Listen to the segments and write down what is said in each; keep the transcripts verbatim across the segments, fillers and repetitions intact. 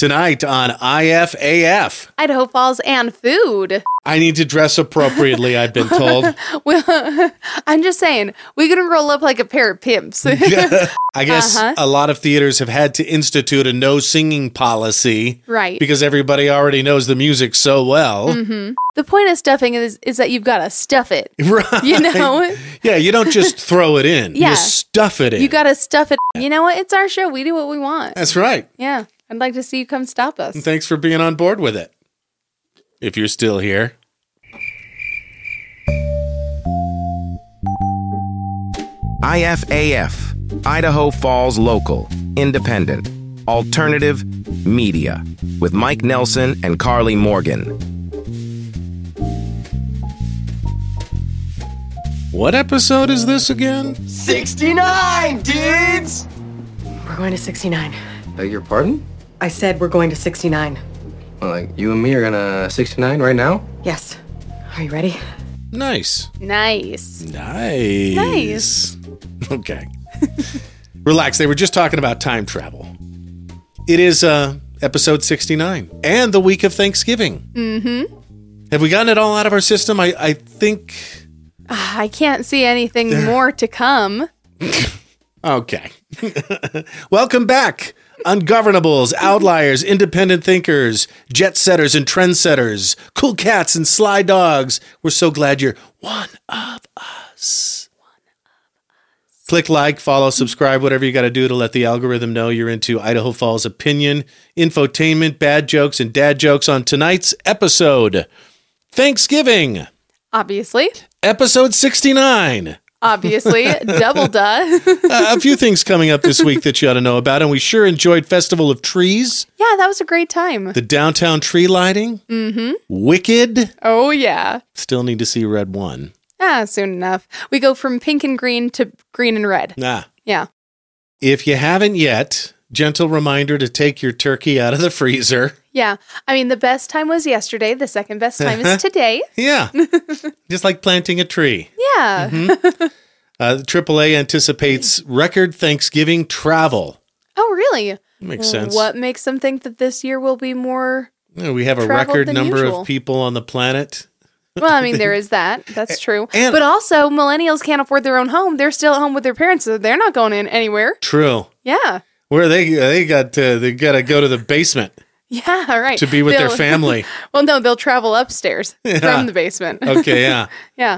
Tonight on I F A F. Idaho Falls and food. I need to dress appropriately, I've been told. Well, I'm just saying, we're going to roll up like a pair of pimps. I guess uh-huh. a lot of theaters have had to institute a no singing policy. Right. Because everybody already knows the music so well. Mm-hmm. The point of stuffing is, is that you've got to stuff it. Right. You know? Yeah, you don't just throw it in. Yeah. You stuff it in. You got to stuff it. You know what? It's our show. We do what we want. That's right. Yeah. I'd like to see you come stop us. And thanks for being on board with it. If you're still here. I F A F, Idaho Falls Local, Independent, Alternative Media, with Mike Nelson and Carly Morgan. What episode is this again? sixty-nine, dudes! We're going to sixty-nine. Beg your pardon? I said we're going to sixty-nine. Well, like, you and me are gonna sixty-nine right now? Yes. Are you ready? Nice. Nice. Nice. Nice. Okay. Relax. They were just talking about time travel. It is uh, episode sixty-nine and the week of Thanksgiving. Mm-hmm. Have we gotten it all out of our system? I, I think... Uh, I can't see anything there... more to come. Okay. Welcome back, ungovernables, outliers, independent thinkers, jet setters and trendsetters, cool cats and sly dogs. We're so glad you're one of us. One of us. Click like, follow, subscribe, whatever you got to do to let the algorithm know you're into Idaho Falls opinion, infotainment, bad jokes, and dad jokes on tonight's episode. Thanksgiving. Obviously. Episode sixty-nine. Obviously, double duh. uh, a few things coming up this week that you ought to know about, and we sure enjoyed Festival of Trees. Yeah, that was a great time. The downtown tree lighting. Mm-hmm. Wicked. Oh, yeah. Still need to see Red One. Ah, soon enough. We go from pink and green to green and red. Ah. Yeah. If you haven't yet, gentle reminder to take your turkey out of the freezer. Yeah. I mean, the best time was yesterday. The second best time is today. Yeah. Just like planting a tree. Yeah. Mm-hmm. uh, triple A anticipates record Thanksgiving travel. Oh, really? Makes sense. What makes them think that this year will be more you know, we have a record number usual. of people on the planet. Well, I mean, there is that. That's true. And, but also, millennials can't afford their own home. They're still at home with their parents, so they're not going in anywhere. True. Yeah. Where they they got to, they got to go to the basement. Yeah, right. To be with they'll, their family. Well, no, they'll travel upstairs yeah. from the basement. Okay, yeah. Yeah.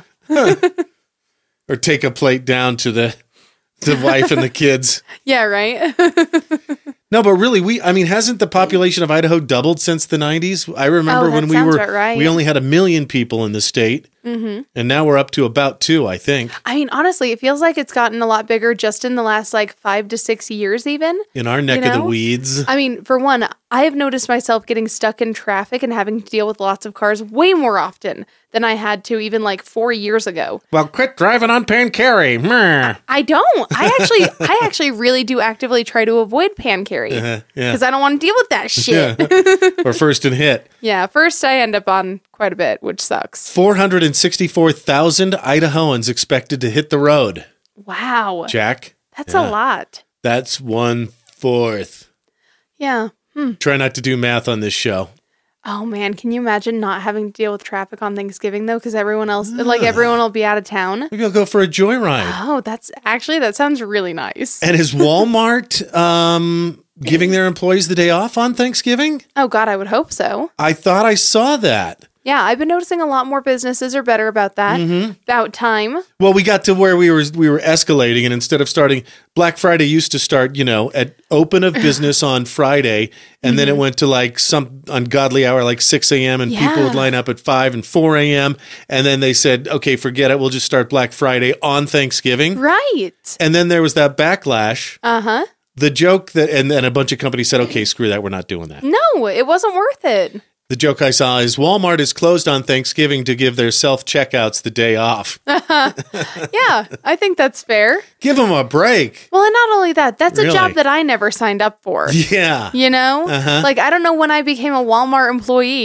Or take a plate down to the the wife and the kids. Yeah, right. No, but really, we, I mean, hasn't the population of Idaho doubled since the nineties? I remember oh, when we sounds were, about right. we only had a million people in the state. Mm-hmm. And now we're up to about two, I think. I mean, honestly, it feels like it's gotten a lot bigger just in the last like five to six years even. In our neck you know? of the weeds. I mean, for one, I have noticed myself getting stuck in traffic and having to deal with lots of cars way more often than I had to even like four years ago. Well, quit driving on Pan-Carry. Meh. I don't. I actually, I actually really do actively try to avoid Pan-Carry because uh, yeah. I don't want to deal with that shit. Yeah. Or first and hit. Yeah, first I end up on quite a bit, which sucks. four hundred sixty-four thousand Idahoans expected to hit the road. Wow. Jack? That's yeah. a lot. That's one fourth. Yeah. Hmm. Try not to do math on this show. Oh, man. Can you imagine not having to deal with traffic on Thanksgiving, though? Because everyone else, uh, like everyone will be out of town. Maybe I'll go for a joyride. Oh, that's actually, that sounds really nice. And is Walmart um, giving their employees the day off on Thanksgiving? Oh, God, I would hope so. I thought I saw that. Yeah, I've been noticing a lot more businesses are better about that. Mm-hmm. About time. Well, we got to where we were we were escalating, and instead of starting, Black Friday used to start, you know, at open of business on Friday, and mm-hmm. then it went to like some ungodly hour, like six a.m., and yeah. people would line up at five and four a.m., and then they said, okay, forget it, we'll just start Black Friday on Thanksgiving. Right. And then there was that backlash. Uh-huh. The joke that, and then a bunch of companies said, okay, screw that, we're not doing that. No, it wasn't worth it. The joke I saw is Walmart is closed on Thanksgiving to give their self-checkouts the day off. Yeah, I think that's fair. Give them a break. Well, and not only that, that's really? a job that I never signed up for. Yeah. You know? Uh-huh. Like, I don't know when I became a Walmart employee,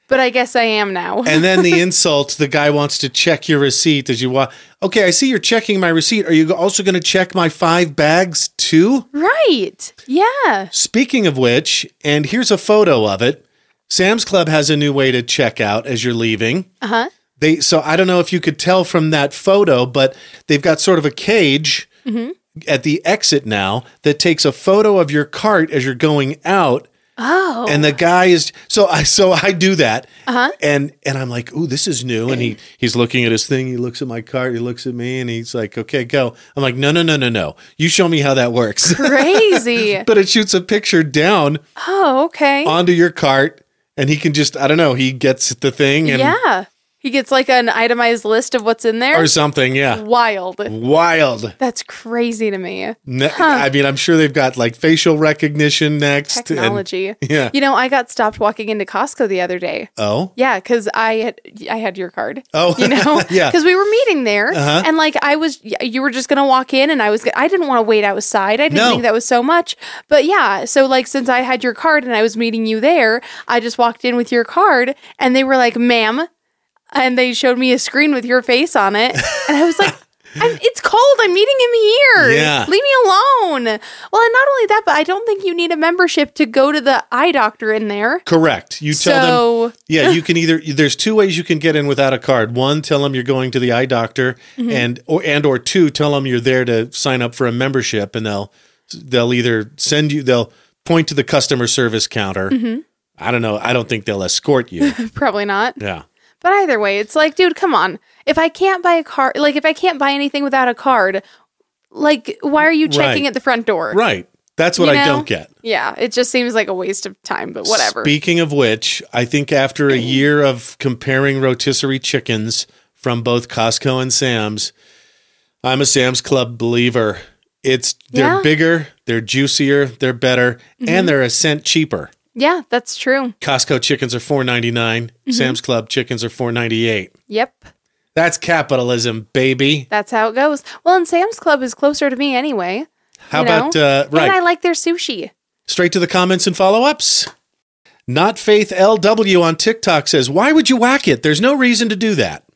But I guess I am now. And then the insult, the guy wants to check your receipt as you walk. Okay, I see you're checking my receipt. Are you also going to check my five bags too? Right. Yeah. Speaking of which, and here's a photo of it. Sam's Club has a new way to check out as you're leaving. Uh-huh. They so I don't know if you could tell from that photo, but they've got sort of a cage Mm-hmm. at the exit now that takes a photo of your cart as you're going out. Oh. And the guy is so I so I do that. Uh-huh. And and I'm like, "Ooh, this is new." And he he's looking at his thing, he looks at my cart, he looks at me, and he's like, "Okay, go." I'm like, "No, no, no, no, no. You show me how that works." Crazy. But it shoots a picture down Oh, okay. onto your cart, and he can just I don't know, he gets the thing and Yeah. He gets like an itemized list of what's in there. or something, yeah. Wild. Wild. That's crazy to me. Ne- I mean, I'm sure they've got like facial recognition next. and- Technology. yeah. You know, I got stopped walking into Costco the other day. Oh. Yeah, because I had I had your card. Oh. You know, Yeah. because we were meeting there, Uh-huh. and like I was, you were just gonna walk in, and I was, I didn't want to wait outside. I didn't No. think that was so much, but yeah. So like, since I had your card and I was meeting you there, I just walked in with your card, and they were like, "Ma'am," and they showed me a screen with your face on it, and I was like. I'm, it's cold. I'm meeting him here. Yeah. Leave me alone. Well, and not only that, but I don't think you need a membership to go to the eye doctor in there. Correct. You tell So- them. Yeah, you can either. There's two ways you can get in without a card. One, tell them you're going to the eye doctor, Mm-hmm. and or and or two, tell them you're there to sign up for a membership, and they'll they'll either send you. They'll point to the customer service counter. Mm-hmm. I don't know. I don't think they'll escort you. Probably not. Yeah. But either way, it's like, dude, come on. If I can't buy a card, like if I can't buy anything without a card, like why are you checking Right. at the front door? Right. That's what You I know? don't get. Yeah, it just seems like a waste of time, but whatever. Speaking of which, I think after a year of comparing rotisserie chickens from both Costco and Sam's, I'm a Sam's Club believer. It's they're Yeah. bigger, they're juicier, they're better, and they're a cent cheaper. Yeah, that's true. Costco chickens are four ninety-nine. Sam's Club chickens are four ninety-eight. Yep. That's capitalism, baby. That's how it goes. Well, and Sam's Club is closer to me anyway. How you know? about uh, right? And I like their sushi. Straight to the comments and follow-ups. Not Faith L W on TikTok says, "Why would you whack it? There's no reason to do that."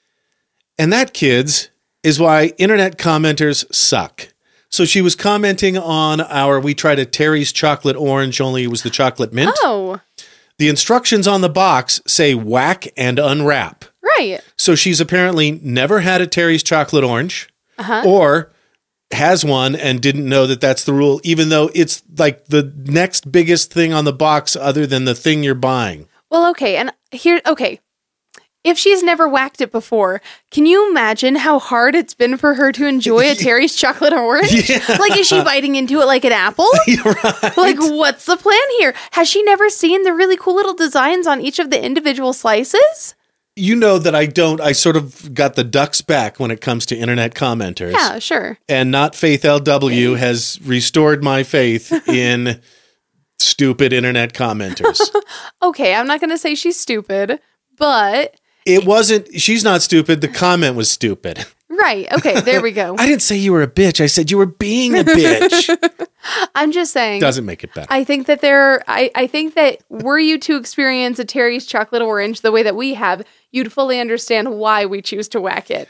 And that, kids, is why internet commenters suck. So she was commenting on our, we tried a Terry's chocolate orange, only it was the chocolate mint. Oh, The instructions on the box say whack and unwrap. right. So she's apparently never had a Terry's chocolate orange Uh-huh. or has one and didn't know that that's the rule, even though it's like the next biggest thing on the box other than the thing you're buying. Well, okay. And here, okay. If she's never whacked it before, can you imagine how hard it's been for her to enjoy a Terry's chocolate orange? Like, is she biting into it like an apple? Right. Like, what's the plan here? Has she never seen the really cool little designs on each of the individual slices? You know that I don't, I sort of got the ducks back when it comes to internet commenters. Yeah, sure. And Not Faith L W has restored my faith in stupid internet commenters. Okay, I'm not going to say she's stupid, but It wasn't, she's not stupid. The comment was stupid. right. Okay, there we go. I didn't say you were a bitch. I said you were being a bitch. I'm just saying. Doesn't make it better. I think that there, I, I think that were you to experience a Terry's chocolate orange the way that we have, you'd fully understand why we choose to whack it.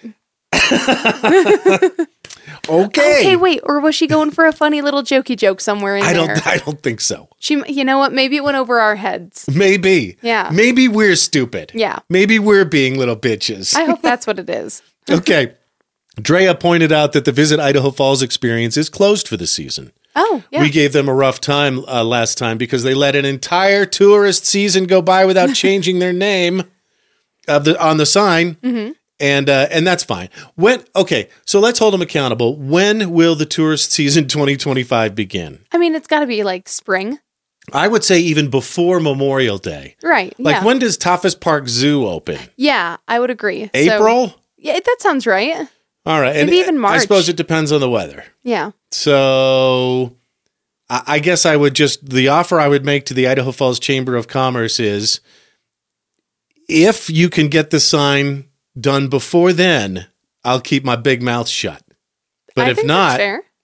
Okay. Okay, wait, or was she going for a funny little jokey joke somewhere in I there? don't I don't think so. She, you know what? Maybe it went over our heads. Maybe. Yeah. Maybe we're stupid. Yeah. Maybe we're being little bitches. I hope that's what it is. Okay. Drea pointed out that the Visit Idaho Falls experience is closed for the season. Oh, yeah. We gave them a rough time uh, last time because they let an entire tourist season go by without changing their name of the on the sign. Mm-hmm. And uh, and that's fine. When okay, so let's hold them accountable. When will the tourist season twenty twenty-five begin? I mean, it's got to be like spring. I would say even before Memorial Day. Right. Like yeah. when does Taffas Park Zoo open? Yeah, I would agree. So- April? yeah, that sounds right. All right. Maybe even I March. suppose it depends on the weather. Yeah. So I I guess I would just, the offer I would make to the Idaho Falls Chamber of Commerce is if you can get the sign done before then, I'll keep my big mouth shut. But I if think not, that's fair.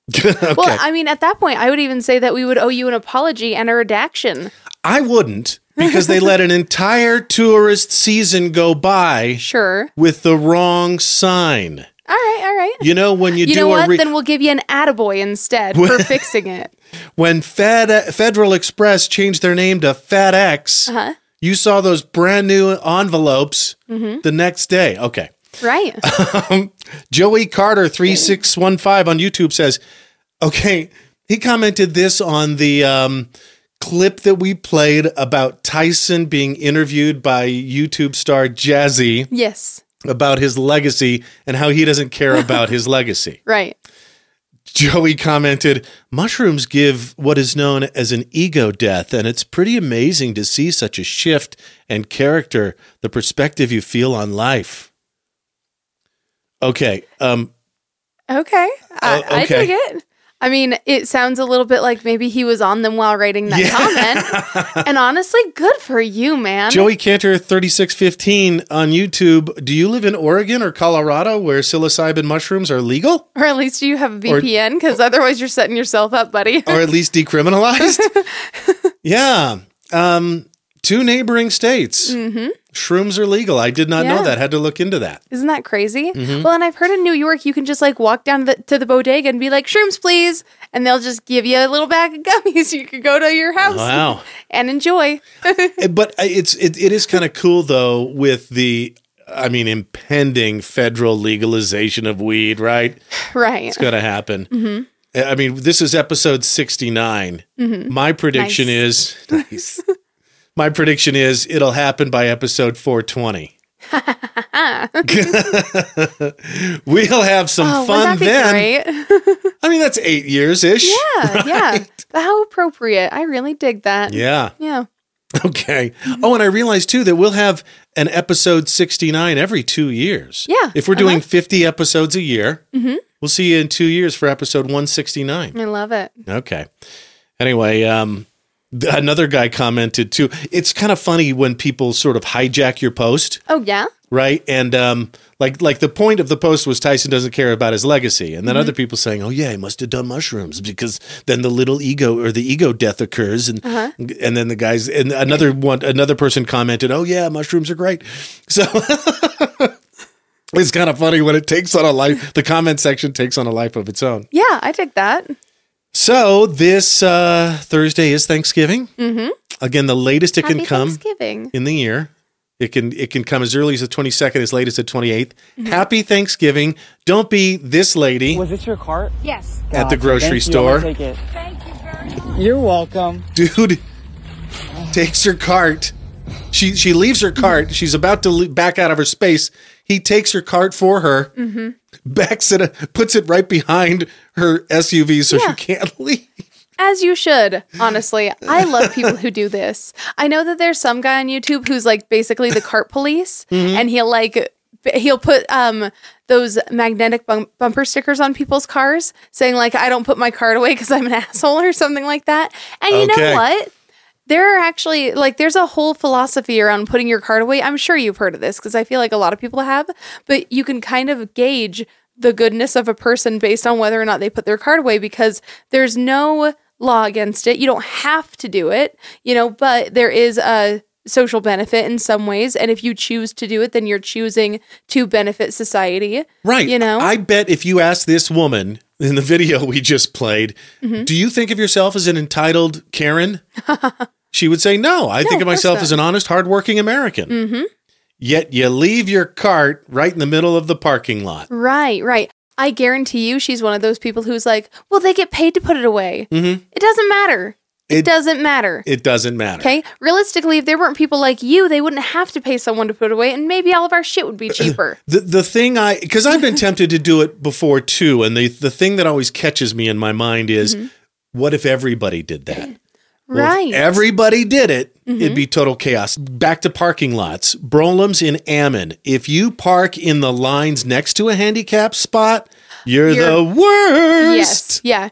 Okay. Well, I mean, at that point, I would even say that we would owe you an apology and a redaction. I wouldn't, because they let an entire tourist season go by Sure. with the wrong sign. All right, all right. You know, when you, You do know a what? re- Then we'll give you an attaboy instead for fixing it. when Fed Federal Express changed their name to FedEx, Uh-huh. you saw those brand new envelopes the next day. Okay. Right. Um, Joey Carter three six one five on YouTube says, okay, he commented this on the um, clip that we played about Tyson being interviewed by YouTube star Jazzy Yes. about his legacy and how he doesn't care about his legacy. Right. Joey commented, mushrooms give what is known as an ego death, and it's pretty amazing to see such a shift and character, the perspective you feel on life. Okay. Um, Okay. I, Uh, I okay. dig it. I mean, it sounds a little bit like maybe he was on them while writing that comment. And honestly, good for you, man. Joey Cantor thirty-six fifteen on YouTube. Do you live in Oregon or Colorado where psilocybin mushrooms are legal Or at least you have a V P N, because otherwise you're setting yourself up, buddy. or at least decriminalized? Yeah. Um, two neighboring states. Mm-hmm. Shrooms are legal. I did not know Yeah. that. Had to look into that. Isn't that crazy? Mm-hmm. Well, and I've heard in New York, you can just like walk down to the, to the bodega and be like, shrooms, please. And they'll just give you a little bag of gummies. You could go to your house Wow. and enjoy. But it's it, it is kind of cool though with the I mean impending federal legalization of weed, right? Right. It's going to happen. Mm-hmm. I mean, this is episode sixty-nine. Mm-hmm. My prediction Nice. is nice. My prediction is it'll happen by episode four twenty. We'll have some Oh, fun wouldn't that be then. great? I mean, that's eight years ish. Yeah, yeah. How appropriate. I really dig that. Yeah. Yeah. Okay. Oh, and I realized too that we'll have an episode sixty-nine every two years. Yeah. If we're doing Uh-huh. fifty episodes a year, we'll see you in two years for episode one sixty-nine. I love it. Okay. Anyway, um, th- another guy commented too. It's kind of funny when people sort of hijack your post, Oh, yeah? right? And um, like like the point of the post was Tyson doesn't care about his legacy, and then Mm-hmm. other people saying, "Oh yeah, he must have done mushrooms because then the little ego or the ego death occurs." And Uh-huh. and then the guys and another one another person commented, "Oh yeah, mushrooms are great." So. It's kind of funny when it takes on a life. The comment section takes on a life of its own. Yeah, I dig that. So this uh, Thursday is Thanksgiving. Mm-hmm. Again, the latest it Happy can come Thanksgiving. in the year. It can it can come as early as the twenty-second, as late as the twenty-eighth. Mm-hmm. Happy Thanksgiving. Don't be this lady Was this your cart? Yes. at the Gotcha. grocery Thank you. I'm store. gonna take it. Thank you very much. You're welcome. Dude takes her cart. She she leaves her cart. She's about to le- back out of her space. He takes her cart for her, Mm-hmm. backs it, puts it right behind her S U V so Yeah. she can't leave. As you should, honestly. I love people who do this. I know that there's some guy on YouTube who's like basically the cart police, Mm-hmm. and he'll like b- he'll put um those magnetic bum- bumper stickers on people's cars saying like I don't put my cart away because I'm an asshole or something like that. And you Okay. know what? There are actually like there's a whole philosophy around putting your cart away. I'm sure you've heard of this because I feel like a lot of people have, but you can kind of gauge the goodness of a person based on whether or not they put their cart away because there's no law against it. You don't have to do it, you know, but there is a social benefit in some ways. And if you choose to do it, then you're choosing to benefit society. Right. You know? I bet if you ask this woman in the video we just played, Mm-hmm. do you think of yourself as an entitled Karen? She would say, no, I think of of course myself not. as an honest, hardworking American. Mm-hmm. Yet you leave your cart right in the middle of the parking lot. Right, right. I guarantee you she's one of those people who's like, well, they get paid to put it away. Mm-hmm. It doesn't matter. It, It- doesn't matter. It doesn't matter. Okay. Realistically, if there weren't people like you, they wouldn't have to pay someone to put it away, and maybe all of our shit would be cheaper. The the thing I because I've been tempted to do it before too, and the the thing that always catches me in my mind is, what if everybody did that? Well, if Right. Mm-hmm. everybody did it, it'd be total chaos. Back to parking lots. Brolem's in Ammon. If you park in the lines next to a handicap spot, you're, You're- the worst. Yes. Yeah.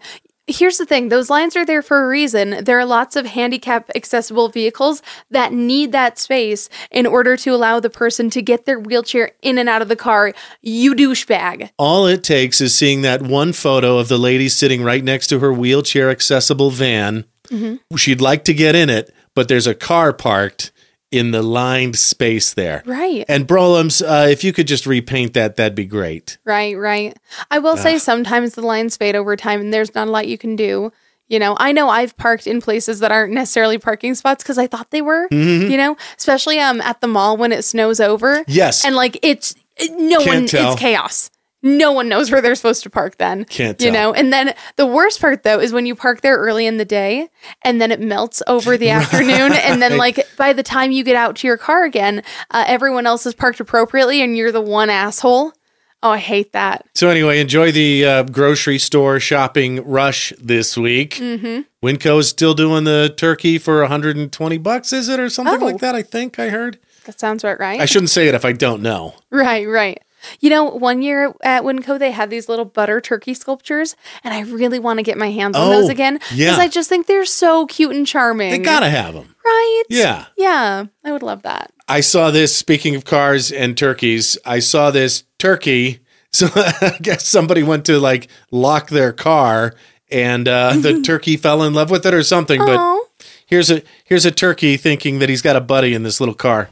here's the thing. Those lines are there for a reason. There are lots of handicap accessible vehicles that need that space in order to allow the person to get their wheelchair in and out of the car. You douchebag. All it takes is seeing that one photo of the lady sitting right next to her wheelchair accessible van. Mm-hmm. She'd like to get in it, but there's a car parked in the lined space there. Right. And Brolums, uh, if you could just repaint that, that'd be great. Right, right. I will say sometimes the lines fade over time and there's not a lot you can do. You know, I know I've parked in places that aren't necessarily parking spots because I thought they were, mm-hmm. you know, especially um at the mall when it snows over. Yes. And like it's, it, no Can't one, tell. it's chaos. No one knows where they're supposed to park then. Can't tell. You know, and then the worst part though is when you park there early in the day and then it melts over the afternoon. And then like by the time you get out to your car again, uh, everyone else is parked appropriately and you're the one asshole. Oh, I hate that. So anyway, enjoy the uh, grocery store shopping rush this week. Mm-hmm. Winco is still doing the turkey for one hundred twenty bucks, is it? Or something Oh. like that, I think I heard. That sounds about right. I shouldn't say it if I don't know. Right, right. You know, one year at Winco, they had these little butter turkey sculptures, and I really want to get my hands on Oh, those again because yeah. I just think they're so cute and charming. They gotta have them. Right? Yeah. Yeah, I would love that. I saw this, speaking of cars and turkeys, I saw this turkey. So I guess somebody went to like lock their car and uh, the turkey fell in love with it or something. Aw. But here's a here's a turkey thinking that he's got a buddy in this little car.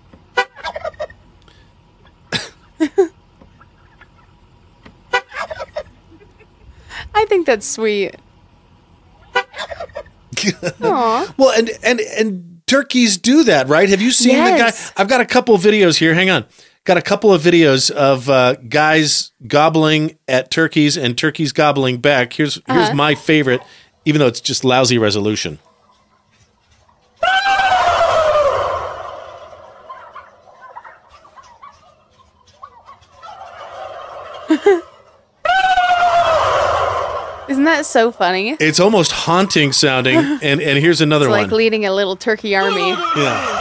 I think that's sweet. Aw. Well, and and and turkeys do that, right? Have you seen Yes. the guy? I've got a couple of videos here. Hang on. Got a couple of videos of uh, guys gobbling at turkeys and turkeys gobbling back. Here's here's Uh-huh. my favorite, even though it's just lousy resolution. Isn't that so funny? It's almost haunting sounding. And and here's another It's one. like leading a little turkey army. Yeah.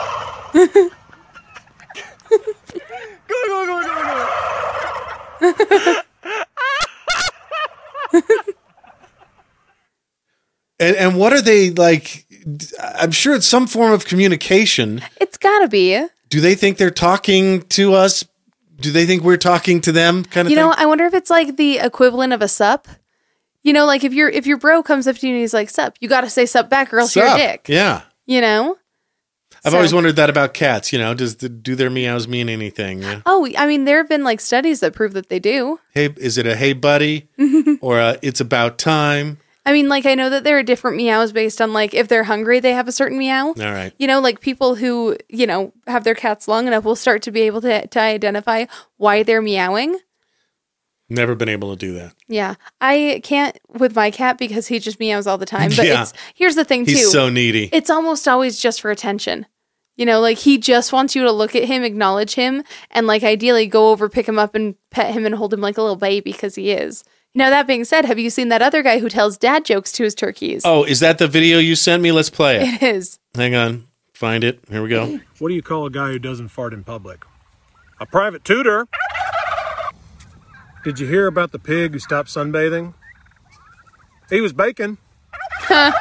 and and what are they like? I'm sure it's some form of communication. It's gotta be. Do they think they're talking to us? Do they think we're talking to them? Kind of You thing. know, I wonder if it's like the equivalent of a sup. You know, like if your if your bro comes up to you and he's like, sup, you gotta say sup back or else you're a Sup? dick. Yeah. You know? I've So- always wondered that about cats. You know, does the, do their meows mean anything? Yeah. Oh, I mean, there have been like studies that prove that they do. Hey, is it a hey buddy or a it's about time? I mean, like I know that there are different meows based on like if they're hungry, they have a certain meow. All right. You know, like people who, you know, have their cats long enough will start to be able to to identify why they're meowing. Never been able to do that. Yeah. I can't with my cat because he just meows all the time. But Yeah. it's here's the thing too. He's so needy. It's almost always just for attention. You know, like he just wants you to look at him, acknowledge him, and like ideally go over, pick him up and pet him and hold him like a little baby because he is. Now, that being said, have you seen that other guy who tells dad jokes to his turkeys? Oh, is that the video you sent me? Let's play it. It is. Hang on. Find it. Here we go. What do you call a guy who doesn't fart in public? A private tutor. Did you hear about the pig who stopped sunbathing? He was baking. That's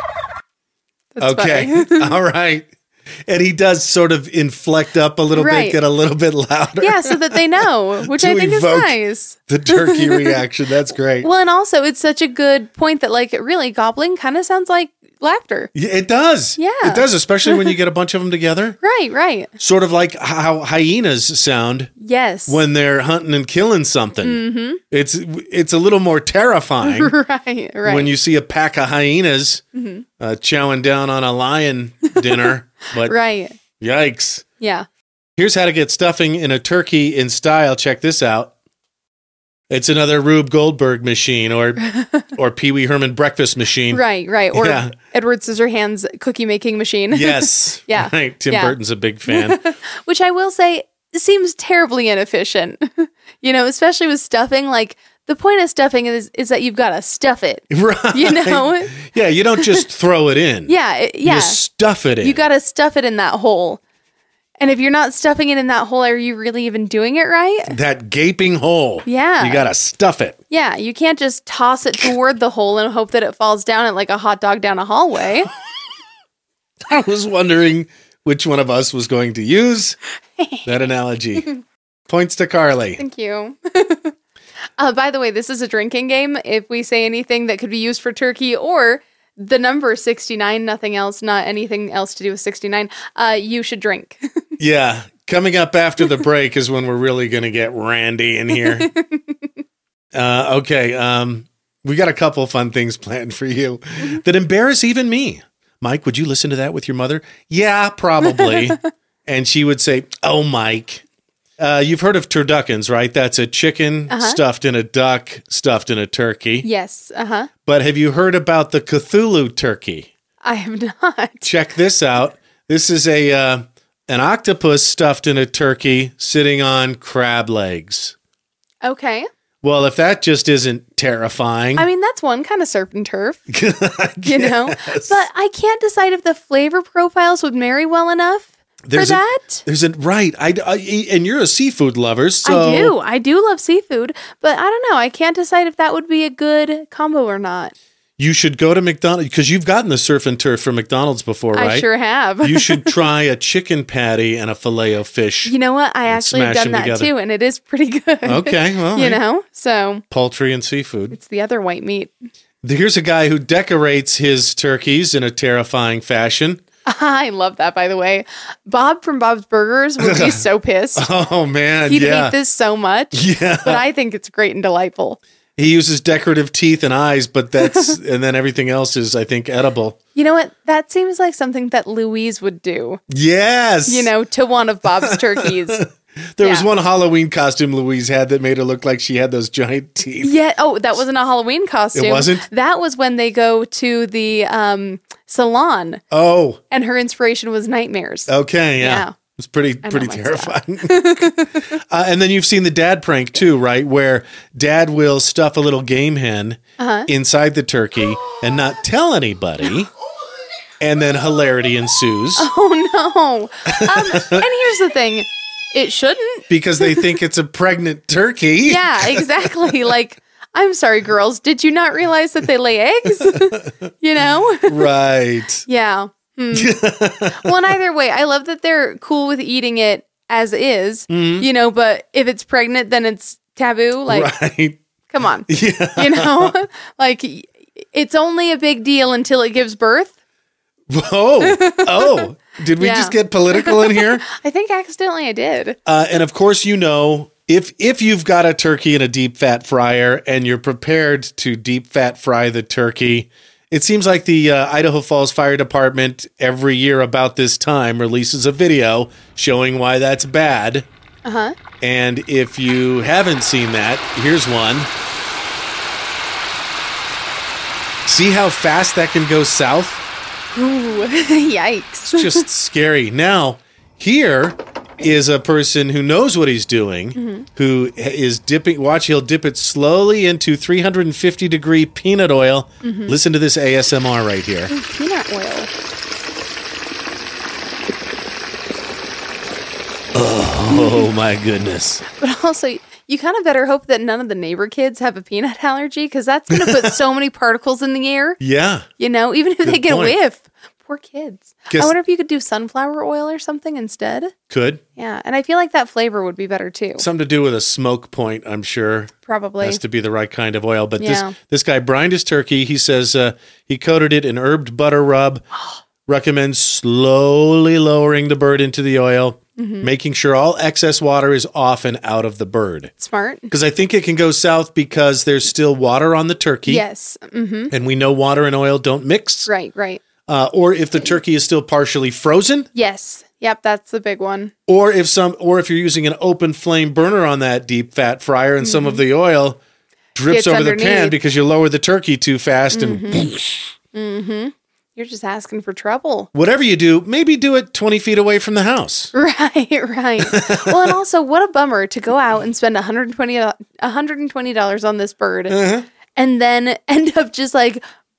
Okay. funny. All right. And he does sort of inflect up a little Right. bit, get a little bit louder. Yeah, so that they know, which To I think is evoke nice. The turkey reaction. That's great. Well, and also it's such a good point that like really gobbling kind of sounds like laughter. Yeah, it does. Yeah. It does, especially when you get a bunch of them together. Right, right. Sort of like how hyenas sound Yes. when they're hunting and killing something. Mm-hmm. It's it's a little more terrifying right, right. Mm-hmm. when you see a pack of hyenas uh, chowing down on a lion dinner. But Right. yikes. Yeah. Here's how to get stuffing in a turkey in style. Check this out. It's another Rube Goldberg machine or or Pee Wee Herman breakfast machine. Right, right. Or Yeah. Edward Scissorhands cookie making machine. Yes. Yeah. Right. Tim Yeah. Burton's a big fan. Which I will say seems terribly inefficient. You know, especially with stuffing. Like the point of stuffing is is that you've got to stuff it. Right. You know? Yeah, you don't just throw it in. Yeah, it- yeah. You stuff it in. You got to stuff it in that hole. And if you're not stuffing it in that hole, are you really even doing it right? That gaping hole. Yeah. You got to stuff it. Yeah, you can't just toss it toward the hole and hope that it falls down it like a hot dog down a hallway. I was wondering which one of us was going to use that analogy. Points to Carly. Thank you. uh, by the way, this is a drinking game. If we say anything that could be used for turkey or the number sixty-nine, nothing else, not anything else to do with sixty-nine, uh, you should drink. Yeah. Coming up after the break is when we're really going to get randy in here. uh, okay. Um, we got a couple fun things planned for you that embarrass even me. Mike, would you listen to that with your mother? Yeah, probably. And she would say, oh, Mike. Uh, you've heard of turduckens, right? That's a chicken Uh-huh. stuffed in a duck, stuffed in a turkey. Yes. Uh-huh. But have you heard about the Cthulhu turkey? I have not. Check this out. This is a uh, an octopus stuffed in a turkey sitting on crab legs. Okay. Well, if that just isn't terrifying. I mean, that's one kind of surf and turf, you know? But I can't decide if the flavor profiles would marry well enough there's for a, that. There's a, right. I, I, and you're a seafood lover, so. I do. I do love seafood, but I don't know. I can't decide if that would be a good combo or not. You should go to McDonald's, because you've gotten the surf and turf from McDonald's before, right? I sure have. You should try a chicken patty and a filet of fish. You know what? I actually have smash done them that together. too, and it is pretty good. Okay, well, you hey. know? So Poultry and seafood. it's the other white meat. Here's a guy who decorates his turkeys in a terrifying fashion. I love that, by the way. Bob from Bob's Burgers would be so pissed. Oh, man, He'd yeah. hate this so much. Yeah. But I think it's great and delightful. He uses decorative teeth and eyes, but that's, and then everything else is, I think, edible. You know what? That seems like something that Louise would do, Yes. you know, to one of Bob's turkeys. There was yeah. one Halloween costume Louise had that made her look like she had those giant teeth. Yeah. Oh, that wasn't a Halloween costume. It wasn't? That was when they go to the um, salon Oh, and her inspiration was nightmares. okay, yeah. Yeah. It's pretty, know pretty my terrifying. uh, and then you've seen the dad prank too, right? Where dad will stuff a little game hen Uh-huh. inside the turkey and not tell anybody. And then hilarity ensues Oh, no. Um, and here's the thing. It shouldn't. because they think it's a pregnant turkey. Yeah, exactly. Like, I'm sorry, girls. Did you not realize that they lay eggs? You know? Right. Yeah. Hmm. Well, and either way, I love that they're cool with eating it as is, Mm-hmm. you know, but if it's pregnant, then it's taboo. Like, Right. come on. Yeah. You know? Like, it's only a big deal until it gives birth. Oh, oh. Did we Yeah. just get political in here? I think accidentally I did. Uh, and of course, you know, if if you've got a turkey in a deep fat fryer and you're prepared to deep fat fry the turkey, it seems like the uh, Idaho Falls Fire Department every year about this time releases a video showing why that's bad. Uh-huh. And if you haven't seen that, here's one. See how fast that can go south? Ooh, yikes. It's just scary. Now, here is a person who knows what he's doing, Mm-hmm. who is dipping. Watch, he'll dip it slowly into three hundred fifty degree peanut oil. Mm-hmm. Listen to this A S M R right here. Peanut oil. Oh my goodness. But also, you kind of better hope that none of the neighbor kids have a peanut allergy because that's going to put so many particles in the air. Yeah. You know, even if they Good get point. a whiff. Poor kids. Guess- I wonder if you could do sunflower oil or something instead. Could. Yeah, and I feel like that flavor would be better too. Something to do with a smoke point, I'm sure. Probably. Has to be the right kind of oil. But Yeah. this this guy brined his turkey. He says uh, he coated it in herbed butter rub. Recommends slowly lowering the bird into the oil, Mm-hmm. making sure all excess water is off and out of the bird. Smart. Because I think it can go south because there's still water on the turkey. Yes. Mm-hmm. And we know water and oil don't mix. Right, right. Uh, or if the turkey is still partially frozen. Yes. Yep, that's the big one. Or if some, or if you're using an open flame burner on that deep fat fryer and some of the oil drips Gets over the pan underneath. because you lower the turkey too fast and Mm-hmm. You're just asking for trouble. whatever you do, maybe do it twenty feet away from the house. Right, right. Well, and also, what a bummer to go out and spend one hundred twenty dollars on this bird Uh-huh. and then end up just like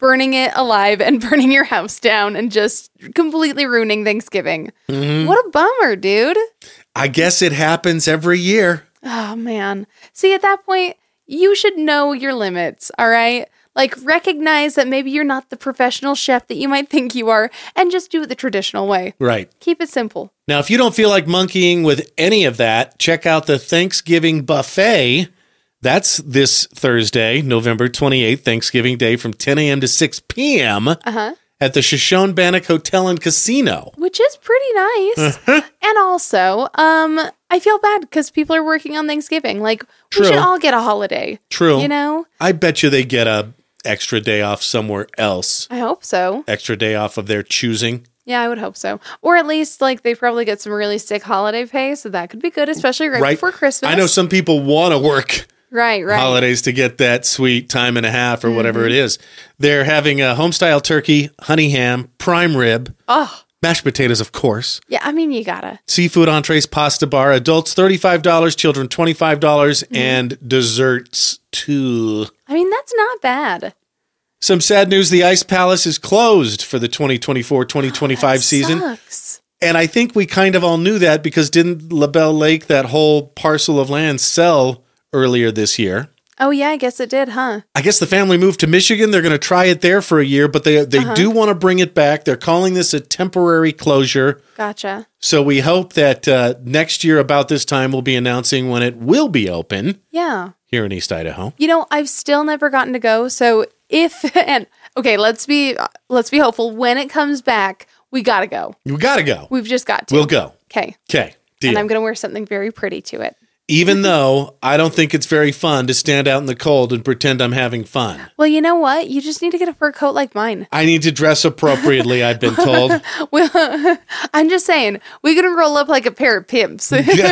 burning it alive and burning your house down and just completely ruining Thanksgiving. Mm-hmm. What a bummer, dude. I guess it happens every year. Oh, man. See, at that point, you should know your limits, all right? Like, recognize that maybe you're not the professional chef that you might think you are, and just do it the traditional way. Right. Keep it simple. Now, if you don't feel like monkeying with any of that, check out the Thanksgiving buffet. That's this Thursday, November twenty-eighth, Thanksgiving Day, from ten a.m. to six p.m. Uh-huh. at the Shoshone Bannock Hotel and Casino. Which is pretty nice. And also, um, I feel bad because people are working on Thanksgiving. Like, True. we should all get a holiday. True. You know? I bet you they get a extra day off somewhere else. I hope so. Extra day off of their choosing. Yeah, I would hope so. Or at least, like, they probably get some really sick holiday pay, so that could be good, especially right, Right. before Christmas. I know some people want to work Right, right. holidays to get that sweet time and a half or whatever Mm-hmm. it is. They're having a home-style turkey, honey ham, prime rib, Oh, mashed potatoes, of course, yeah, I mean, you gotta. seafood entrees, pasta bar, adults thirty-five dollars, children twenty-five dollars, Mm-hmm. and desserts too. I mean, that's not bad. Some sad news, the Ice Palace is closed for the twenty twenty-four twenty twenty-five That season. sucks. And I think we kind of all knew that because didn't LaBelle Lake, that whole parcel of land, sell earlier this year? Oh, yeah, I guess it did, huh? I guess the family moved to Michigan. They're going to try it there for a year, but they they Uh-huh. do want to bring it back. They're calling this a temporary closure. Gotcha. So we hope that uh, next year about this time we'll be announcing when it will be open Yeah. here in East Idaho. You know, I've still never gotten to go, so if and okay, let's be let's be hopeful. When it comes back, we gotta go. We got to go. We've just got to. We'll go. Okay. Okay, deal. And I'm gonna wear something very pretty to it. Even though I don't think it's very fun to stand out in the cold and pretend I'm having fun. Well, you know what? You just need to get a fur coat like mine. I need to dress appropriately, I've been told. Well, I'm just saying, we can roll up like a pair of pimps.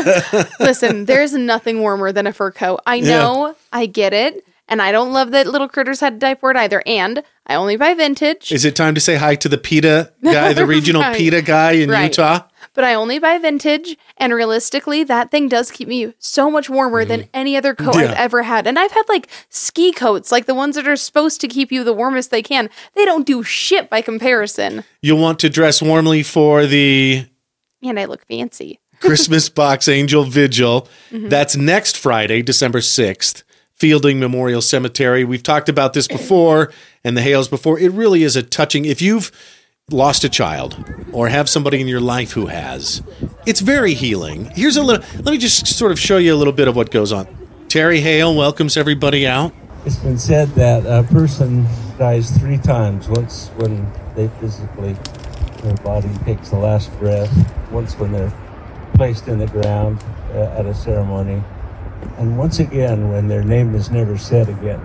Listen, there's nothing warmer than a fur coat. I know, I get it, and I don't love that little critters had to die for it either. And I only buy vintage, Is it time to say hi to the PETA guy, the regional Right. PETA guy in Right. Utah? but I only buy vintage. And realistically, that thing does keep me so much warmer than any other coat I've Yeah. ever had. And I've had like ski coats, like the ones that are supposed to keep you the warmest they can. They don't do shit by comparison. You'll want to dress warmly for the And I look fancy. Christmas Box Angel Vigil. Mm-hmm. That's next Friday, December sixth, Fielding Memorial Cemetery. We've talked about this before and the Hales before. It really is a touching. If you've lost a child or have somebody in your life who has, it's very healing. Here's a little, let me just sort of show you a little bit of what goes on. Terry Hale welcomes everybody out. It's been said that a person dies three times. Once when they physically, their body takes the last breath. Once when they're placed in the ground uh, at a ceremony. And once again when their name is never said again.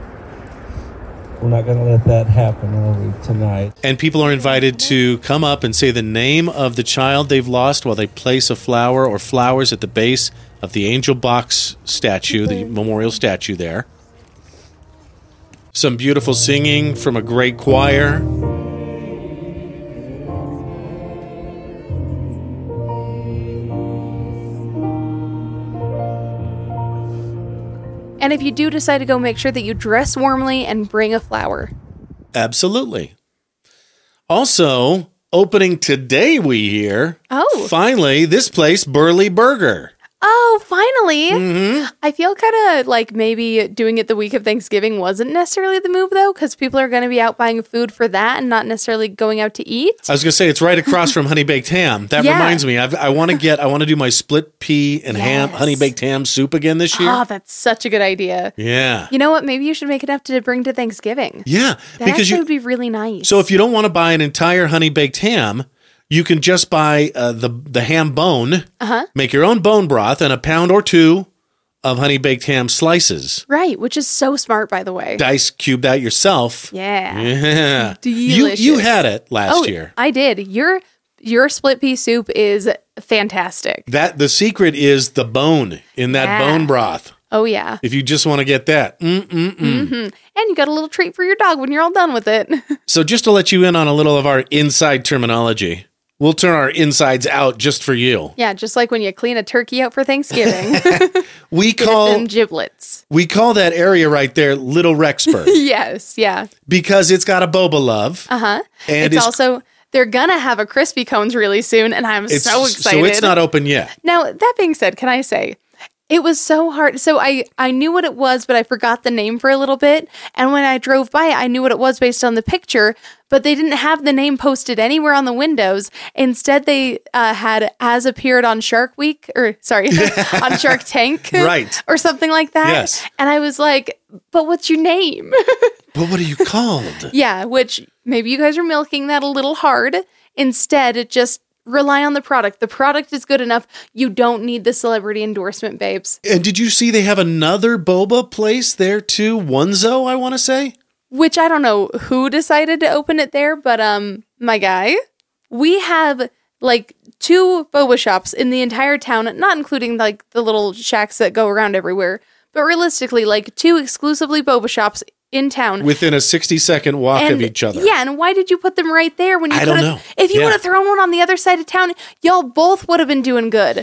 We're not going to let that happen, are we, tonight? And people are invited to come up and say the name of the child they've lost while they place a flower or flowers at the base of the Angel Box statue, the memorial statue there. Some beautiful singing from a great choir. And if you do decide to go, make sure that you dress warmly and bring a flower. Absolutely. Also, opening today, we hear. Oh. Finally, this place, Burley Burger. Oh, finally. Mm-hmm. I feel kind of like maybe doing it the week of Thanksgiving wasn't necessarily the move, though, because people are going to be out buying food for that and not necessarily going out to eat. I was going to say, it's right across from Honey Baked Ham. That Yeah. reminds me, I've, I want to get, I want to do my split pea and ham, Yes. Honey Baked Ham soup again this year. Oh, that's such a good idea. Yeah. You know what? Maybe you should make enough to bring to Thanksgiving. Yeah. That because actually you, would be really nice. so if you don't want to buy an entire Honey Baked Ham, you can just buy uh, the, the ham bone, Uh-huh. make your own bone broth, and a pound or two of Honey Baked Ham slices. Right, which is so smart, by the way. Dice cubed out yourself. Yeah. Yeah. Delicious. You, you had it last Oh, year. I did. Your your split pea soup is fantastic. That the secret is the bone in that Yeah. bone broth. Oh, yeah. If you just want to get that. Mm-mm-mm. Mm-hmm. And you got a little treat for your dog when you're all done with it. So just to let you in on a little of our inside terminology, We'll turn our insides out just for you. Yeah, just like when you clean a turkey out for Thanksgiving. We Get call them giblets. we call that area right there Little Rexburg Yes, yeah. because it's got a boba love. Uh-huh. And it's, it's- also, they're going to have a crispy cones really soon, and I'm It's, so excited. So it's not open yet. Now, that being said, can I say, it was so hard. So I, I knew what it was, but I forgot the name for a little bit. And when I drove by it, I knew what it was based on the picture, but they didn't have the name posted anywhere on the windows. Instead, they uh, had as appeared on Shark Week, or sorry, on Shark Tank. Right. Or something like that. Yes. And I was like, but what's your name? But what are you called? Yeah, which maybe you guys are milking that a little hard. Instead, just rely on the product. The product is good enough. You don't need the celebrity endorsement, babes. And did you see they have another boba place there too? Onezo, I want to say. Which I don't know who decided to open it there, but um, my guy, we have like two boba shops in the entire town, not including like the little shacks that go around everywhere, but realistically, like two exclusively boba shops in town. Within a sixty second walk And- of each other. Yeah, and why did you put them right there when you I don't could've- know. If you Yeah. would have thrown one on the other side of town, y'all both would have been doing good.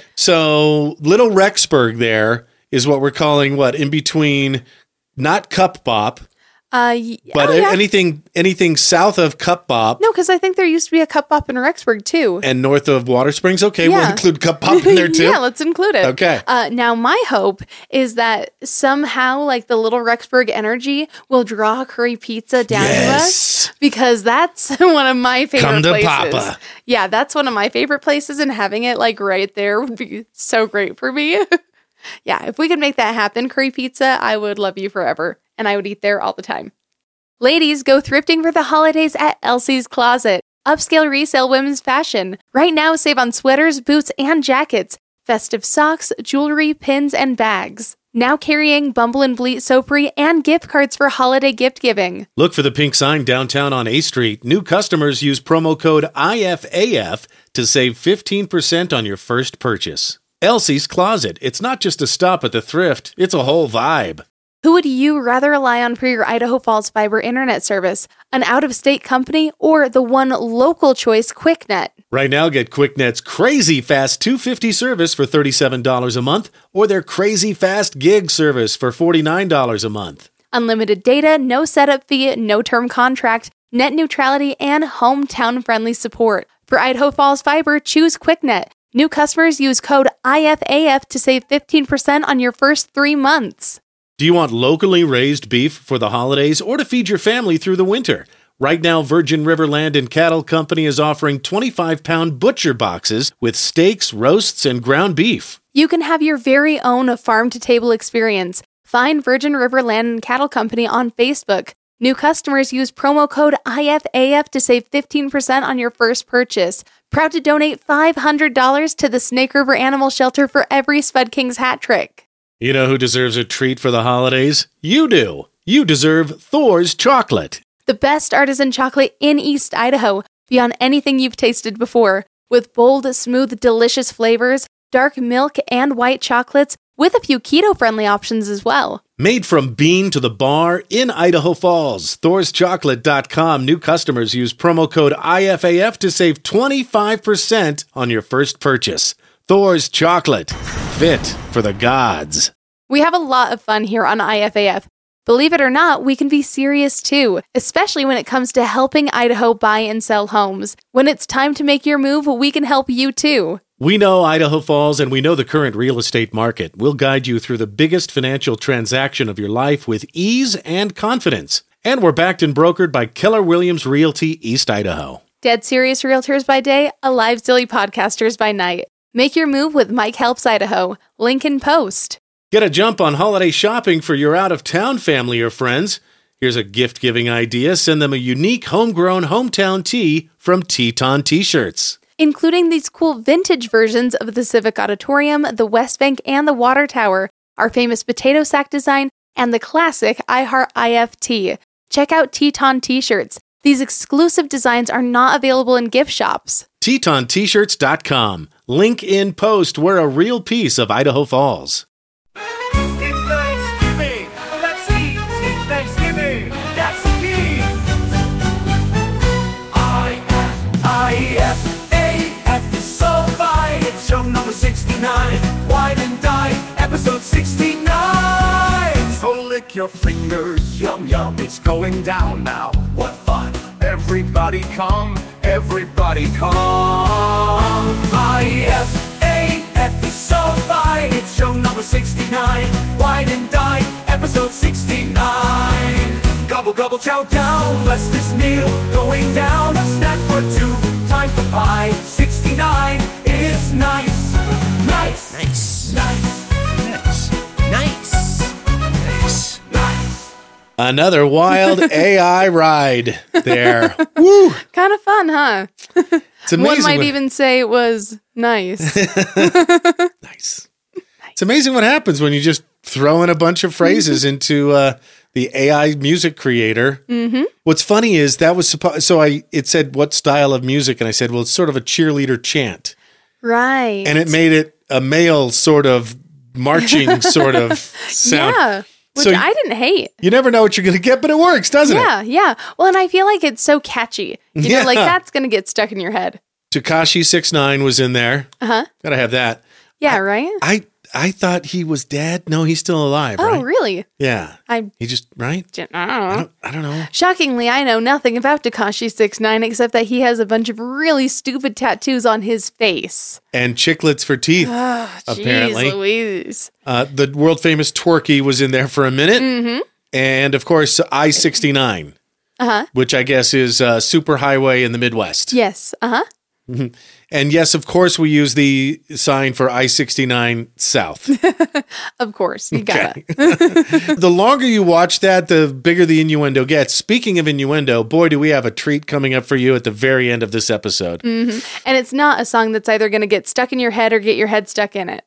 So Little Rexburg there is what we're calling what in between, not Cup Bop, Uh, y- but oh, yeah. anything anything south of Cup Bop No, because I think there used to be a Cup Bop in Rexburg too. and north of Water Springs. Okay, we'll Yeah. include Cup Bop in there too. Yeah, let's include it. Okay. Uh, now, my hope is that somehow, like the Little Rexburg energy, will draw curry pizza down to Yes. us because that's one of my favorite Come to places. Papa. Yeah, that's one of my favorite places, and having it like right there would be so great for me. Yeah, if we could make that happen, curry pizza, I would love you forever, and I would eat there all the time. Ladies, go thrifting for the holidays at Elsie's Closet. Upscale resale women's fashion. Right now, save on sweaters, boots, and jackets. Festive socks, jewelry, pins, and bags. Now carrying Bumble and Bleat soapery and gift cards for holiday gift giving. Look for the pink sign downtown on A Street. New customers use promo code I F A F to save fifteen percent on your first purchase. Elsie's Closet. It's not just a stop at the thrift, it's a whole vibe. Who would you rather rely on for your Idaho Falls fiber internet service? An out-of-state company or the one local choice, QuickNet? Right now, get QuickNet's crazy fast two hundred fifty dollars service for thirty-seven dollars a month or their crazy fast gig service for forty-nine dollars a month. Unlimited data, no setup fee, no term contract, net neutrality, and hometown-friendly support. For Idaho Falls Fiber, choose QuickNet. New customers use code I F A F to save fifteen percent on your first three months. Do you want locally raised beef for the holidays or to feed your family through the winter? Right now, Virgin River Land and Cattle Company is offering twenty-five pound butcher boxes with steaks, roasts, and ground beef. You can have your very own farm-to-table experience. Find Virgin River Land and Cattle Company on Facebook. New customers use promo code I F A F to save fifteen percent on your first purchase. Proud to donate five hundred dollars to the Snake River Animal Shelter for every Spud King's hat trick. You know who deserves a treat for the holidays? You do. You deserve Thor's chocolate. The best artisan chocolate in East Idaho, beyond anything you've tasted before. With bold, smooth, delicious flavors, dark milk, and white chocolates, with a few keto-friendly options as well. Made from bean to the bar in Idaho Falls. Thors Chocolate dot com. New customers use promo code I F A F to save twenty-five percent on your first purchase. Thor's Chocolate. Fit for the gods. We have a lot of fun here on I F A F. Believe it or not, we can be serious too, especially when it comes to helping Idaho buy and sell homes. When it's time to make your move, we can help you too. We know Idaho Falls and we know the current real estate market. We'll guide you through the biggest financial transaction of your life with ease and confidence. And we're backed and brokered by Keller Williams Realty East Idaho. Dead serious realtors by day, alive silly podcasters by night. Make your move with Mike Helps Idaho. Link in post. Get a jump on holiday shopping for your out-of-town family or friends. Here's a gift-giving idea. Send them a unique homegrown hometown tee from Teton T-shirts. Including these cool vintage versions of the Civic Auditorium, the West Bank, and the Water Tower, our famous potato sack design, and the classic I Heart I F T. Check out Teton T-shirts. These exclusive designs are not available in gift shops. Teton T shirts dot com. Link in post. We're a real piece of Idaho Falls. It's Thanksgiving. Let's eat. It's Thanksgiving. That's me. I F I F A sixty-nine. Wine and Dine, episode sixty-nine. So lick your fingers, yum yum, it's going down now. What fun! Everybody come, everybody come. I F A F is so fine. It's show number sixty-nine. Wine and Dine, episode sixty-nine. Gobble gobble chow down, bless this meal going down. A snack for two, time for pie. sixty-nine, it's nice. Nice. Nice. Nice. Nice. Nice. Nice. Nice. Another wild A I ride there. Woo! Kind of fun, huh? It's amazing. One might what- even say it was nice. Nice. It's amazing what happens when you just throw in a bunch of phrases into uh, the A I music creator. Mm-hmm. What's funny is that was supposed. So I it said what style of music, and I said, well, it's sort of a cheerleader chant, Right. and it made it a male sort of marching sort of sound. Yeah. Which So you- I didn't hate. You never know what you're going to get, but it works, doesn't Yeah, yeah. Well, and I feel like it's so catchy. You Yeah. know, like that's going to get stuck in your head. it? Tekashi six nine was in there. Uh huh. Gotta have that. Yeah, right? I I thought he was dead. No, he's still alive, Oh, right? really? Yeah. I, He just right. I don't I know. don't, I don't know. Shockingly, I know nothing about Tekashi six nine except that he has a bunch of really stupid tattoos on his face. And chiclets for teeth. apparently. Jeez Louise. Uh, the world famous Twerky was in there for a minute. Mm-hmm. And of course, I sixty-nine, Uh-huh. which I guess is uh, super highway in the Midwest. Yes. Uh-huh. And yes, of course, we use the sign for I sixty-nine South. Of course. You got it. The longer you watch that, the bigger the innuendo gets. Speaking of innuendo, boy, do we have a treat coming up for you at the very end of this episode. And it's not a song that's either going to get stuck in your head or get your head stuck in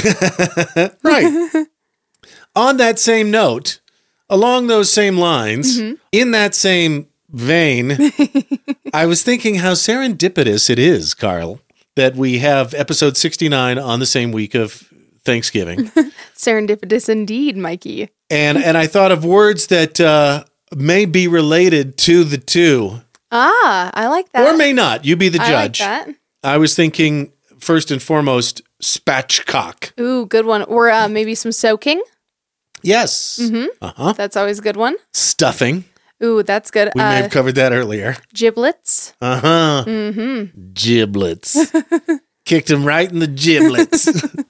it. Right. On that same note, along those same lines, in that same vein, I was thinking how serendipitous it is, Carl, that we have episode sixty-nine on the same week of Thanksgiving. Serendipitous indeed, Mikey. and and I thought of words that uh, may be related to the two, Ah, I like that. or may not. You be the I like judge. that. I was thinking, first and foremost, spatchcock. Ooh, good one. Or uh, maybe some soaking. Yes. Uh-huh. That's always a good one. Stuffing. Ooh, that's good. We may Uh, have covered that earlier. giblets. Uh-huh. Mm-hmm. Giblets. Kicked him right in the giblets.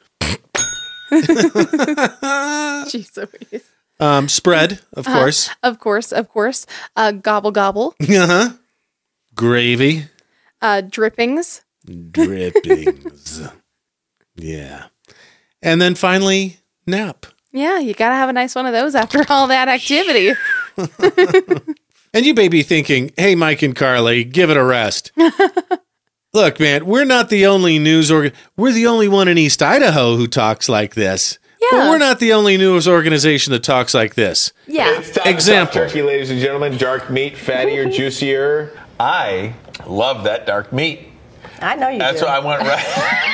Jeez Louise. um, spread, of course. Of course, of course. Uh, gobble gobble. Uh-huh. Gravy. Uh, drippings. Drippings. Yeah. And then finally, nap. Yeah, you gotta have a nice one of those after all that activity. And you may be thinking, hey, Mike and Carly, give it a rest. Look, man, we're not the only news organ. We're the only one in East Idaho who talks like this. Yeah. But we're not the only news organization that talks like this. Yeah. It's time to Example. talk turkey, ladies and gentlemen. Dark meat, fattier, juicier. I love that dark meat. I know you That's do. why I went right.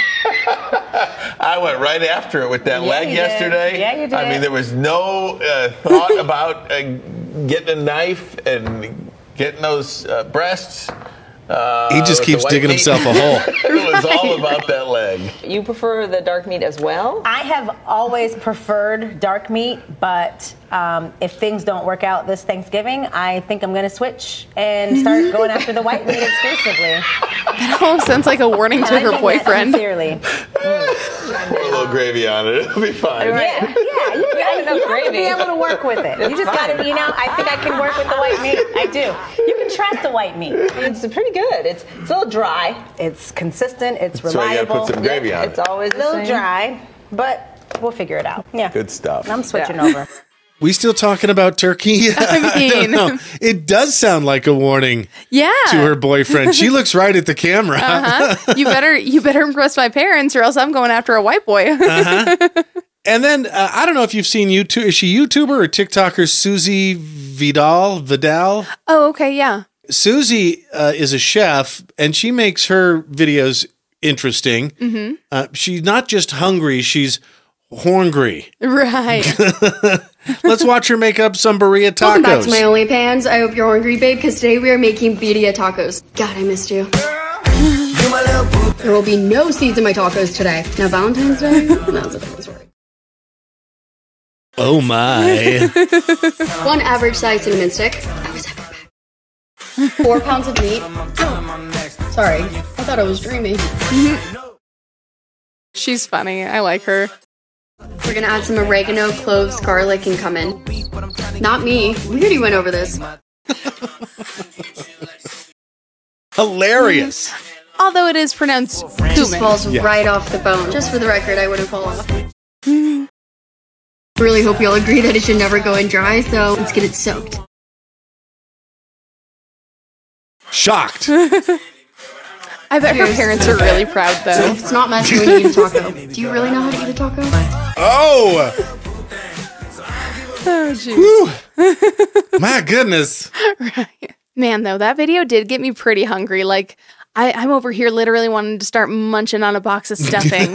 I went right after it with that Yeah, leg you did. yesterday. Yeah, you I did. mean, there was no uh, thought about uh, getting a knife and getting those uh, breasts. Uh, He just with keeps the white digging meat. himself a hole. It was all about that leg. You prefer the dark meat as well? I have always preferred dark meat, but um, if things don't work out this Thanksgiving, I think I'm going to switch and start going after the white meat exclusively. That almost sounds like a warning to I her mean that boyfriend. Sincerely. Put a little gravy on it. It'll be fine. Yeah, yeah, you, you, have enough you have to gravy. be able to work with it. You just got to, you know, I think I can work with the white meat. I do. You can trust the white meat. It's pretty good. It's it's a little dry. It's consistent. It's That's why you reliable. gotta put some gravy on It's it. always A little the same. dry, but we'll figure it out. Yeah. Good stuff. I'm switching Yeah. over. We still talking about turkey? I mean- don't know. It does sound like a warning Yeah. to her boyfriend. She looks right at the camera. Uh-huh. You better you better impress my parents, or else I'm going after a white boy. And then uh, I don't know if you've seen YouTube. Is she YouTuber or TikToker Susie Vidal? Vidal? Oh, okay, yeah. Susie uh, is a chef, and she makes her videos interesting. Mm-hmm. Uh, she's not just hungry; she's horngry. Right. Let's watch her make up some burrito tacos. Welcome back to my OnlyFans. I hope you're hungry, babe, because today we are making birria tacos. God, I missed you. You There will be no seeds in my tacos today. Now Valentine's Day? That's a different story. Oh my. One average size cinnamon stick. I was ever back. Four pounds of meat. Oh, sorry. I thought I was dreaming. She's funny. I like her. We're gonna add some oregano, cloves, garlic, and cumin. Not me. We already went over this. Hilarious. Although it is pronounced cumin. Just falls Yeah. right off the bone. Just for the record, I wouldn't fall off. Really hope y'all agree that it should never go in dry, so let's get it soaked. Shocked. I bet her parents are really proud, So though. if it's not messy when you eat a taco, do you really know how to eat a taco? Oh. Oh, jeez. My goodness. Right. Man, though, that video did get me pretty hungry. Like, I, I'm over here literally wanting to start munching on a box of stuffing.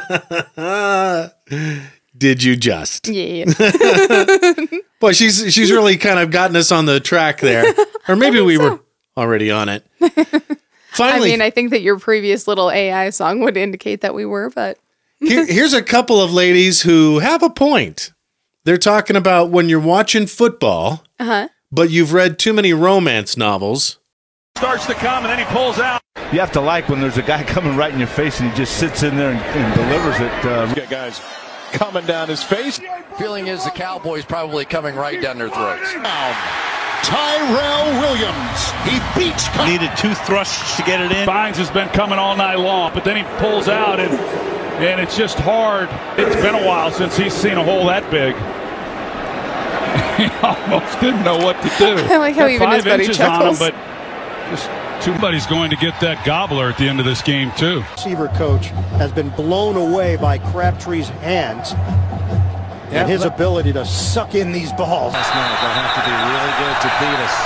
Did you just? Yeah. Boy, she's she's really kind of gotten us on the track there. Or maybe we were already on it. Finally. I mean, I think that your previous little A I song would indicate that we were, but. Here, here's a couple of ladies who have a point. They're talking about when you're watching football, Uh-huh. but you've read too many romance novels. Starts to come, and then he pulls out. You have to like when there's a guy coming right in your face and he just sits in there and, and delivers it. Uh, He's got guys coming down his face. Feeling is the Cowboys probably coming right down their throats. Tyrell Williams. He beats. Needed two thrusts to get it in. Bynes has been coming all night long, but then he pulls out, and and it's just hard. It's been a while since he's seen a hole that big. He almost didn't know what to do. I like how Got even his five buddy inches on him, chuckles. but just somebody's going to get that gobbler at the end of this game too. Receiver coach has been blown away by Crabtree's hands Yeah, and his but- ability to suck in these balls. Last night, they'll have to be really good to beat us.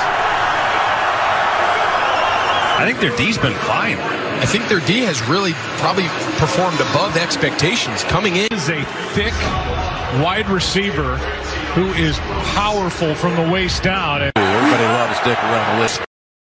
I think their D's been fine. I think their D has really probably performed above expectations coming in. Is a thick wide receiver who is powerful from the waist down. Everybody loves Dick around the list.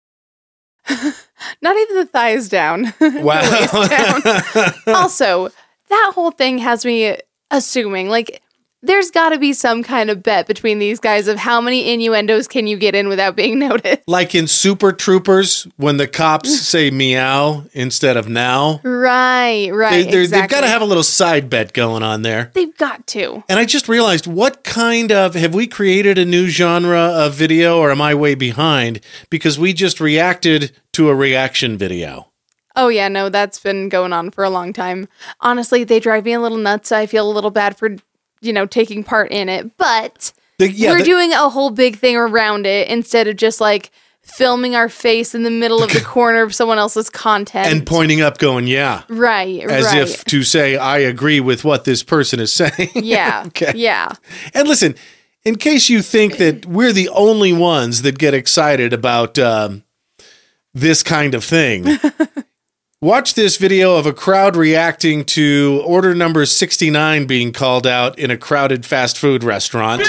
Not even the thighs down. Wow. The waist down. Also, that whole thing has me assuming, like, there's got to be some kind of bet between these guys of how many innuendos can you get in without being noticed. Like in Super Troopers, when the cops say meow instead of now. Right, right. They, they're- exactly. They've got to have a little side bet going on there. They've got to. And I just realized, what kind of, have we created a new genre of video, or am I way behind? Because we just reacted to a reaction video. Oh, yeah, no, that's been going on for a long time. Honestly, they drive me a little nuts. I feel a little bad for, you know, taking part in it. But The- yeah, we're the- doing a whole big thing around it instead of just, like, filming our face in the middle of the corner of someone else's content. And pointing up going, yeah. Right, As right. if to say, I agree with what this person is saying. Yeah, Okay. yeah. And listen, in case you think that we're the only ones that get excited about um, this kind of thing, watch this video of a crowd reacting to order number sixty-nine being called out in a crowded fast food restaurant.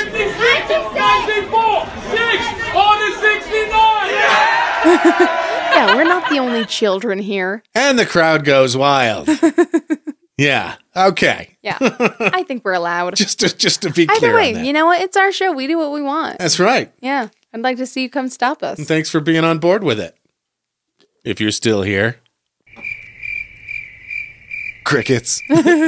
Yeah, we're not the only children here. And the crowd goes wild. Yeah. Okay. Yeah, I think we're allowed. Just to, just to be Either clear way, on that. you know what? It's our show. We do what we want. That's right. Yeah, I'd like to see you come stop us. And thanks for being on board with it. If you're still here. Crickets.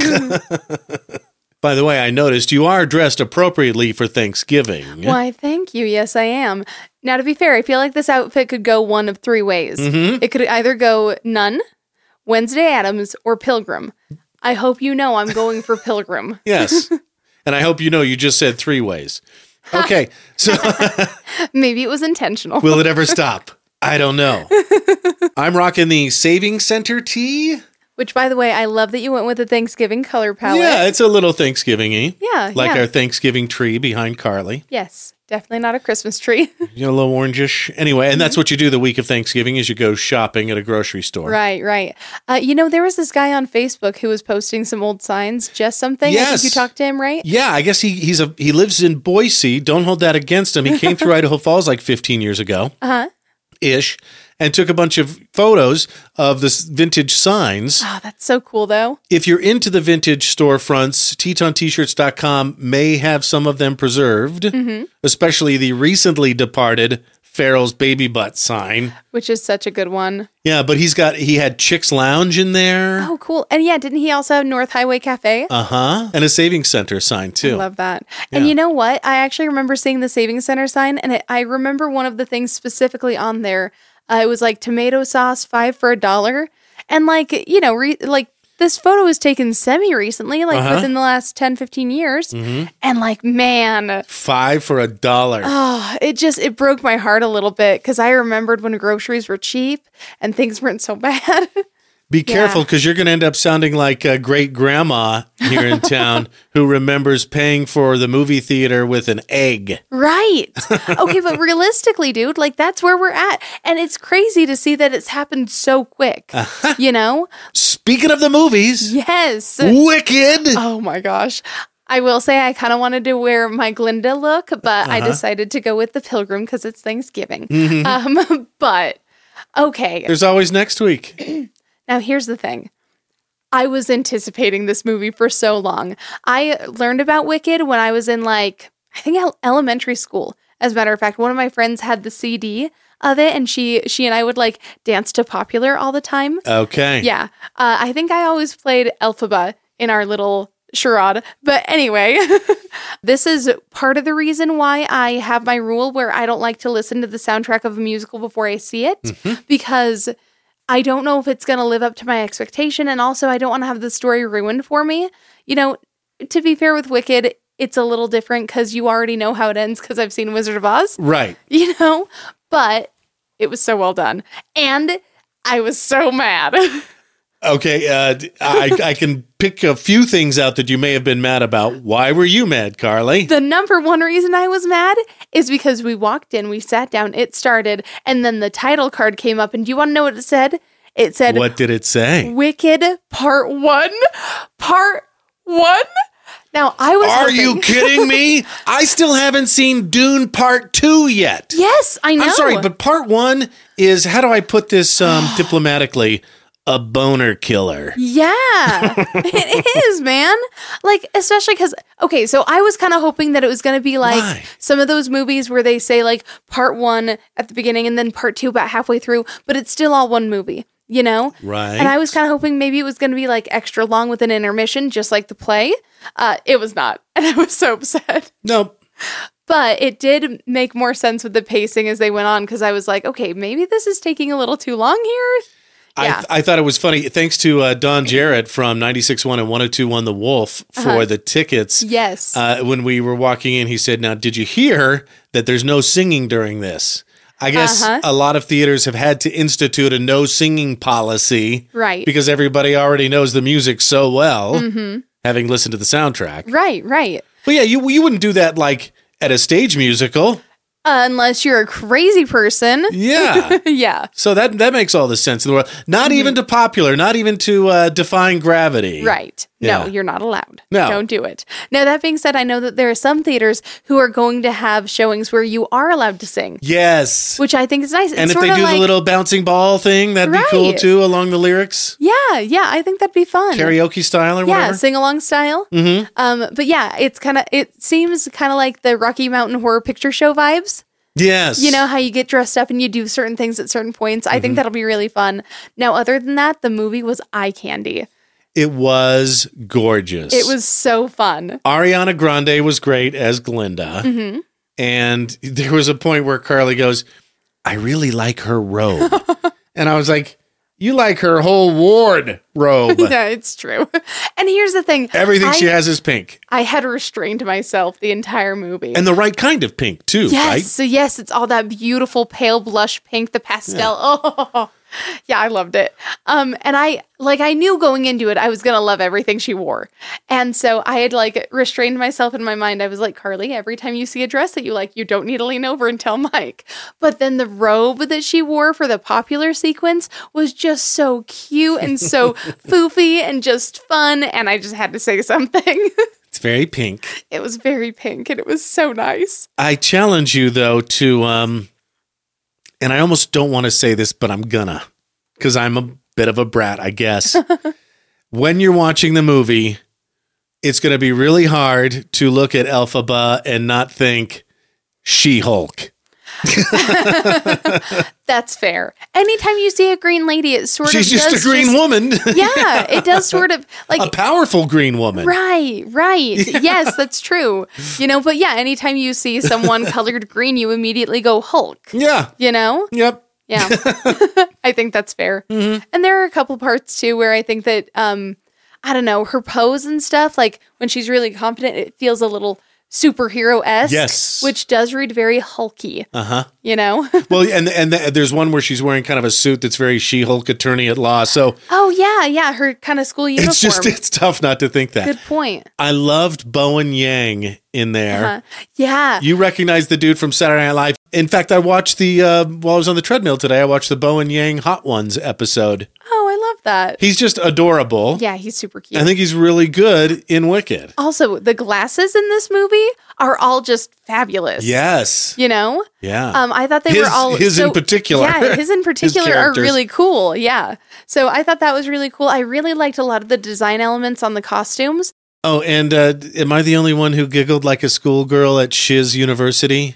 By the way, I noticed you are dressed appropriately for Thanksgiving. Why, thank you. Yes, I am. Now, to be fair, I feel like this outfit could go one of three ways. Mhm. It could either go Nun, Wednesday Addams, or Pilgrim. I hope you know I'm going for Pilgrim. Yes. And I hope you know you just said three ways. Okay. So Maybe it was intentional. will it ever stop? I don't know. I'm rocking the Saving Center tee. Which, by the way, I love that you went with the Thanksgiving color palette. Yeah, it's a little Thanksgiving-y. Yeah, Like yeah. our Thanksgiving tree behind Carly. Yes, definitely not a Christmas tree. You know, a little orangish. Anyway, and that's what you do the week of Thanksgiving is you go shopping at a grocery store. Right, right. Uh, you know, there was this guy on Facebook who was posting some old signs, just something. I Yes. think you talked to him, right? Yeah, I guess he he's a he lives in Boise. Don't hold that against him. He came through Idaho Falls like fifteen years ago. Uh-huh. Ish. and took a bunch of photos of this vintage signs. Oh, that's so cool, though. If you're into the vintage storefronts, teton t shirts dot com may have some of them preserved, Mhm. especially the recently departed Farrell's Baby Butt sign. Which is such a good one. Yeah, but he's got, he had Chick's Lounge in there. Oh, cool. And yeah, didn't he also have North Highway Cafe? Uh-huh. And a Savings Center sign, too. I love that. And Yeah. you know what? I actually remember seeing the Savings Center sign, and it, I remember one of the things specifically on there. Uh, it was like tomato sauce, five for a dollar. And like, you know, re- like this photo was taken semi-recently, like Uh-huh. within the last ten, fifteen years. Mhm. And like, man, Five for a dollar. oh, it just, it broke my heart a little bit because I remembered when groceries were cheap and things weren't so bad. Be careful, Yeah. because you're going to end up sounding like a great grandma here in town who remembers paying for the movie theater with an egg. Right. Okay, but realistically, dude, like that's where we're at. And it's crazy to see that it's happened so quick. You know? Speaking of the movies. Yes. Wicked. Oh my gosh. I will say I kind of wanted to wear my Glinda look, but I Uh-huh. decided to go with the Pilgrim because it's Thanksgiving. Mhm. Um, but okay. There's always next week. Now, here's the thing. I was anticipating this movie for so long. I learned about Wicked when I was in, like, I think el- elementary school. As a matter of fact, one of my friends had the C D of it, and she she and I would, like, dance to Popular all the time. Okay. Yeah. Uh, I think I always played Elphaba in our little charade. But anyway, this is part of the reason why I have my rule where I don't like to listen to the soundtrack of a musical before I see it, Mhm. because I don't know if it's going to live up to my expectation. And also, I don't want to have the story ruined for me. You know, to be fair with Wicked, it's a little different because you already know how it ends because I've seen Wizard of Oz. Right. You know, but it was so well done. And I was so mad. Okay, uh, d- I, I can pick a few things out that you may have been mad about. Why were you mad, Carly? The number one reason I was mad is because we walked in, we sat down, it started, and then the title card came up. And do you want to know what it said? It said, What did it say? Wicked Part One. Part One? Now, I was Are hoping- you kidding me? I still haven't seen Dune Part Two yet. Yes, I know. I'm sorry, but Part One is, how do I put this um, diplomatically? A boner killer. Yeah, it is, man. Like, especially because, okay, so I was kind of hoping that it was going to be like Why? some of those movies where they say like part one at the beginning and then part two about halfway through, but it's still all one movie, you know? Right. And I was kind of hoping maybe it was going to be like extra long with an intermission, just like the play. Uh, it was not. And I was so upset. Nope. But it did make more sense with the pacing as they went on because I was like, okay, maybe this is taking a little too long here. Yeah. I, I thought it was funny. Thanks to uh, Don Jarrett from ninety-six point one and one oh two point one The Wolf for Uh-huh. the tickets. Yes. Uh, when we were walking in, he said, now, did you hear that there's no singing during this? I guess Uh-huh. a lot of theaters have had to institute a no singing policy. Right. Because everybody already knows the music so well, Mhm. having listened to the soundtrack. Right, right. But yeah, you, you wouldn't do that like at a stage musical. Uh, unless you're a crazy person. Yeah. Yeah. So that that makes all the sense in the world. Not even to Popular, not even to uh, Defying Gravity. Right. Yeah. No, you're not allowed. No. Don't do it. Now, that being said, I know that there are some theaters who are going to have showings where you are allowed to sing, Yes. which I think is nice. And It's if they sorta do like, the little bouncing ball thing, that'd be cool Right. too, along the lyrics. Yeah, yeah, I think that'd be fun. Karaoke style or Yeah, whatever. sing along style. Mm-hmm. Um, but yeah, it's kind of, it seems kind of like the Rocky Mountain Horror Picture Show vibes. Yes. You know how you get dressed up and you do certain things at certain points. I Mm-hmm. think that'll be really fun. Now, other than that, the movie was eye candy. It was gorgeous. It was so fun. Ariana Grande was great as Glinda. hmm And there was a point where Carly goes, I really like her robe. And I was like, you like her whole ward robe. Yeah, it's true. And here's the thing. Everything I, she has is pink. I had restrained myself the entire movie. And the right kind of pink, too, yes, right? so yes, it's all that beautiful pale blush pink, the pastel. Oh, yeah, I loved it. Um, and I like I knew going into it I was gonna love everything she wore, and so I had like restrained myself in my mind. I was like, Carly, every time you see a dress that you like, you don't need to lean over and tell Mike. But then the robe that she wore for the Popular sequence was just so cute and so foofy and just fun, and I just had to say something. It's very pink. It was very pink, and it was so nice. I challenge you, though, to um, and I almost don't want to say this, but I'm gonna, because I'm a bit of a brat, I guess. When you're watching the movie, it's going to be really hard to look at Elphaba and not think She-Hulk. That's fair. Anytime you see a green lady, it sort She's of just does a green just- woman. Yeah, it does sort of like A powerful green woman. Right, right. Yes, that's true. You know, but yeah, anytime you see someone colored green, you immediately go Hulk. Yeah. You know? Yep. Yeah. I think that's fair. Mm-hmm. And there are a couple parts too where I think that um I don't know, her pose and stuff, like when she's really confident, it feels a little superhero-esque. Yes. Which does read very hulky. Uh-huh. You know? Well, and and th- there's one where she's wearing kind of a suit that's very She-Hulk attorney at law. So Oh yeah, yeah, her kind of school uniform. it's just it's tough not to think that. Good point. I loved Bowen Yang in there. Uh-huh. Yeah. You recognize the dude from Saturday Night Live. In fact, I watched the uh, while I was on the treadmill today. I watched the Bowen Yang Hot Ones episode. Oh, I love that. He's just adorable. Yeah, he's super cute. I think he's really good in Wicked. Also, the glasses in this movie are all just fabulous. Yes. You know? Yeah. Um, I thought they His- were all his so- in particular. Yeah, his in His particular are characters. really cool. Yeah. So I thought that was really cool. I really liked a lot of the design elements on the costumes. Oh, and uh, am I the only one who giggled like a schoolgirl at Shiz University?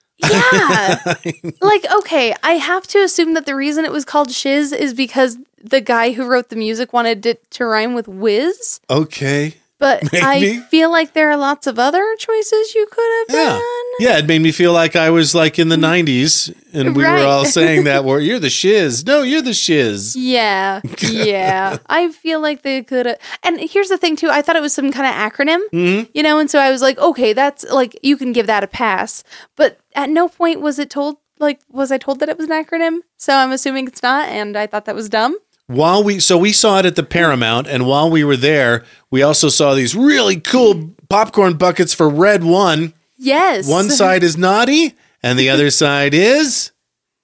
Yeah. Like, okay, I have to assume that the reason it was called Shiz is because the guy who wrote the music wanted it to rhyme with whiz. Okay. But Maybe. I feel like there are lots of other choices you could have Yeah. done. Yeah, it made me feel like I was like in the nineties and we Right. were all saying that where you're the shiz. No, you're the shiz. Yeah, yeah. I feel like they could have. And here's the thing, too. I thought it was some kind of acronym, Mhm. you know, and so I was like, okay, that's like, you can give that a pass. But at no point was it told, like, was I told that it was an acronym? So I'm assuming it's not, and I thought that was dumb. While we so we saw it at the Paramount, and while we were there, we also saw these really cool popcorn buckets for Red One. Yes. One side is naughty, and the other side is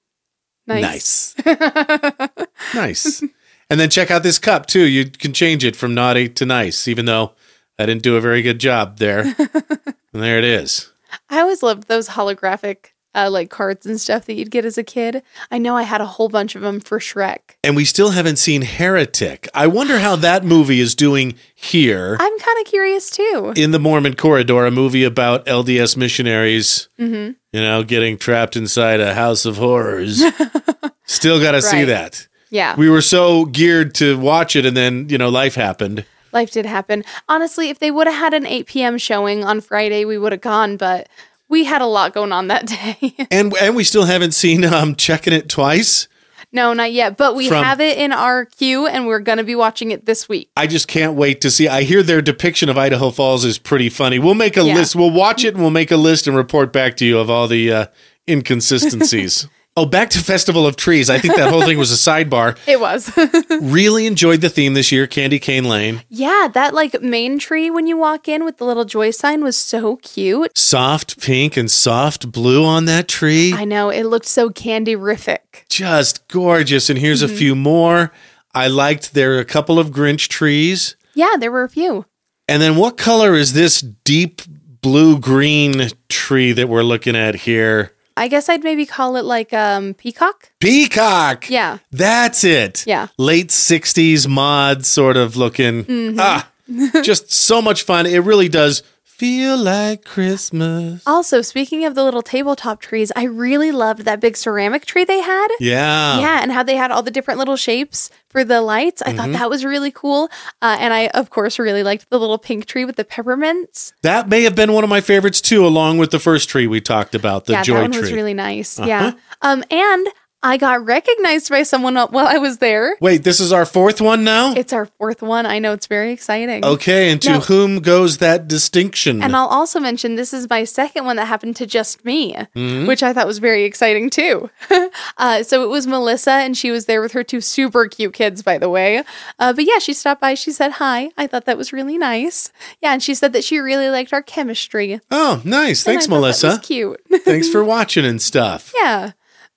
Nice. nice. Nice. And then check out this cup too. You can change it from naughty to nice, even though I didn't do a very good job there. And there it is. I always loved those holographic, uh, like, cards and stuff that you'd get as a kid. I know I had a whole bunch of them for Shrek. And we still haven't seen Heretic. I wonder how that movie is doing here I'm kind of curious, too. in the Mormon Corridor, a movie about L D S missionaries, Mm-hmm. you know, getting trapped inside a house of horrors. Still got to see Right. that. Yeah. We were so geared to watch it, and then, you know, life happened. Life did happen. Honestly, if they would have had an eight p.m. showing on Friday, we would have gone, but we had a lot going on that day. And and we still haven't seen um, Checking It Twice. No, not yet, but we From- have it in our queue, and we're going to be watching it this week. I just can't wait to see. I hear their depiction of Idaho Falls is pretty funny. We'll make a Yeah. list. We'll watch it and we'll make a list and report back to you of all the uh, inconsistencies. Oh, back to Festival of Trees. I think that whole thing was a sidebar. It was. Really enjoyed the theme this year, Candy Cane Lane. Yeah, that like main tree when you walk in with the little joy sign was so cute. Soft pink and soft blue on that tree. I know, it looked so candy-rific. Just gorgeous. And here's Mhm. a few more. I liked there are a couple of Grinch trees. Yeah, there were a few. And then what color is this deep blue-green tree that we're looking at here? I guess I'd maybe call it like um peacock. Peacock. Yeah. That's it. Yeah. Late sixties mod sort of looking. Mhm. Ah, just so much fun. It really does feel like Christmas. Also, speaking of the little tabletop trees, I really loved that big ceramic tree they had. Yeah. Yeah, and how they had all the different little shapes for the lights. I thought Mhm. that was really cool. Uh, and I, of course, really liked the little pink tree with the peppermints. That may have been one of my favorites too, along with the first tree we talked about, the yeah, joy that one tree. was really nice. Uh-huh. Yeah. Um, and I got recognized by someone while I was there. Wait, this is our fourth one now? It's our fourth one. I know, it's very exciting. Okay, and to Now- whom goes that distinction? And I'll also mention this is my second one that happened to just me, Mhm. which I thought was very exciting too. uh, so it was Melissa, and she was there with her two super cute kids, by the way. Uh, but yeah, she stopped by. She said hi. I thought that was really nice. Yeah, and she said that she really liked our chemistry. Oh, nice. And Thanks, I thought that Melissa. was cute. Thanks for watching and stuff. Yeah.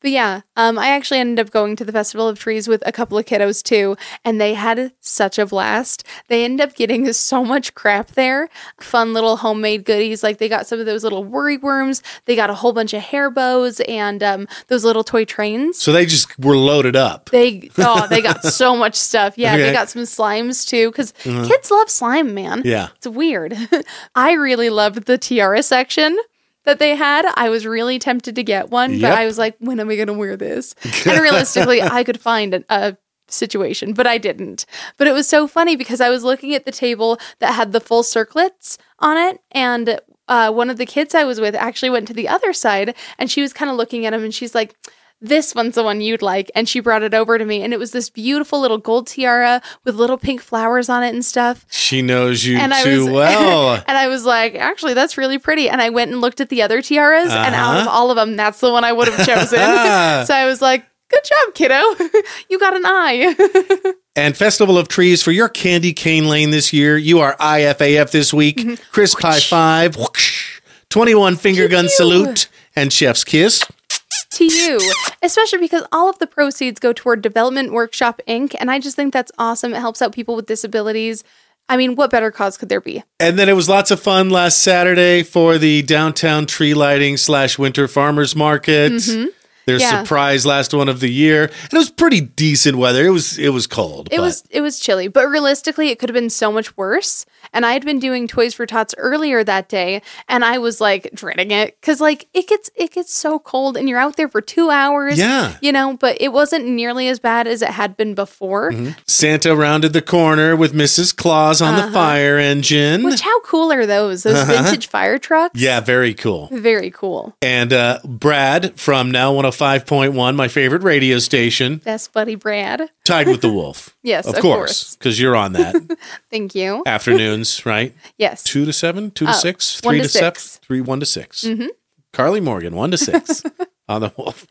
But yeah, um, I actually ended up going to the Festival of Trees with a couple of kiddos too, and they had such a blast. They ended up getting so much crap there. Fun little homemade goodies. Like they got some of those little worry worms. They got a whole bunch of hair bows and um, those little toy trains. So they just were loaded up. They oh, they got so much stuff. Yeah, Okay. they got some slimes too, because Mhm. kids love slime, man. Yeah. It's weird. I really loved the tiara section that they had. I was really tempted to get one, Yep. but I was like, when am I going to wear this? And realistically, I could find a, a situation, but I didn't. But it was so funny because I was looking at the table that had the full circlets on it, and uh, one of the kids I was with actually went to the other side, and she was kind of looking at him, and she's like, this one's the one you'd like. And she brought it over to me, and it was this beautiful little gold tiara with little pink flowers on it and stuff. She knows you And I too was, well. and I was like, actually, that's really pretty. And I went and looked at the other tiaras, and out of Uh-huh. all of them, that's the one I would have chosen. So I was like, good job, kiddo. You got an eye. And Festival of Trees for your candy cane lane this year. You are I F A F this week. Mm-hmm. Crisp high five. Whoosh, twenty-one finger gun salute. And chef's kiss. To you, especially because all of the proceeds go toward Development Workshop Incorporated. And I just think that's awesome. It helps out people with disabilities. I mean, what better cause could there be? And then it was lots of fun last Saturday for the downtown tree lighting slash winter farmers market. Mhm. Their Yeah. surprise last one of the year. And it was pretty decent weather. It was it was cold. It but- was it was chilly, but realistically, it could have been so much worse. And I had been doing Toys for Tots earlier that day, and I was like dreading it because like it gets it gets so cold, and you're out there for two hours. Yeah. you know. But it wasn't nearly as bad as it had been before. Mhm. Santa rounded the corner with Missus Claus on Uh-huh. the fire engine. Which how cool are those? Those Uh-huh. vintage fire trucks. Yeah, very cool. Very cool. And uh, Brad from Now one oh five point one, my favorite radio station, Best buddy Brad. tied with the Wolf. Yes, of, of course, course. because you're on that. Thank you. Afternoons, right? Yes. Two to seven, two to Oh, six, one three to to, seven, six. three, one to six. Mhm. Carly Morgan, one to six on the Wolf.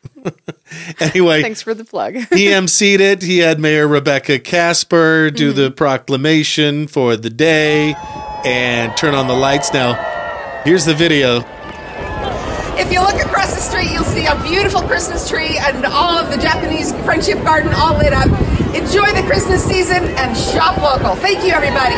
Anyway, Thanks for the plug. he emceed it. He had Mayor Rebecca Casper do Mm-hmm. the proclamation for the day and turn on the lights. Now, here's the video. If you look across the street, you'll see a beautiful Christmas tree and all of the Japanese Friendship Garden all lit up. Enjoy the Christmas season and shop local. Thank you, everybody.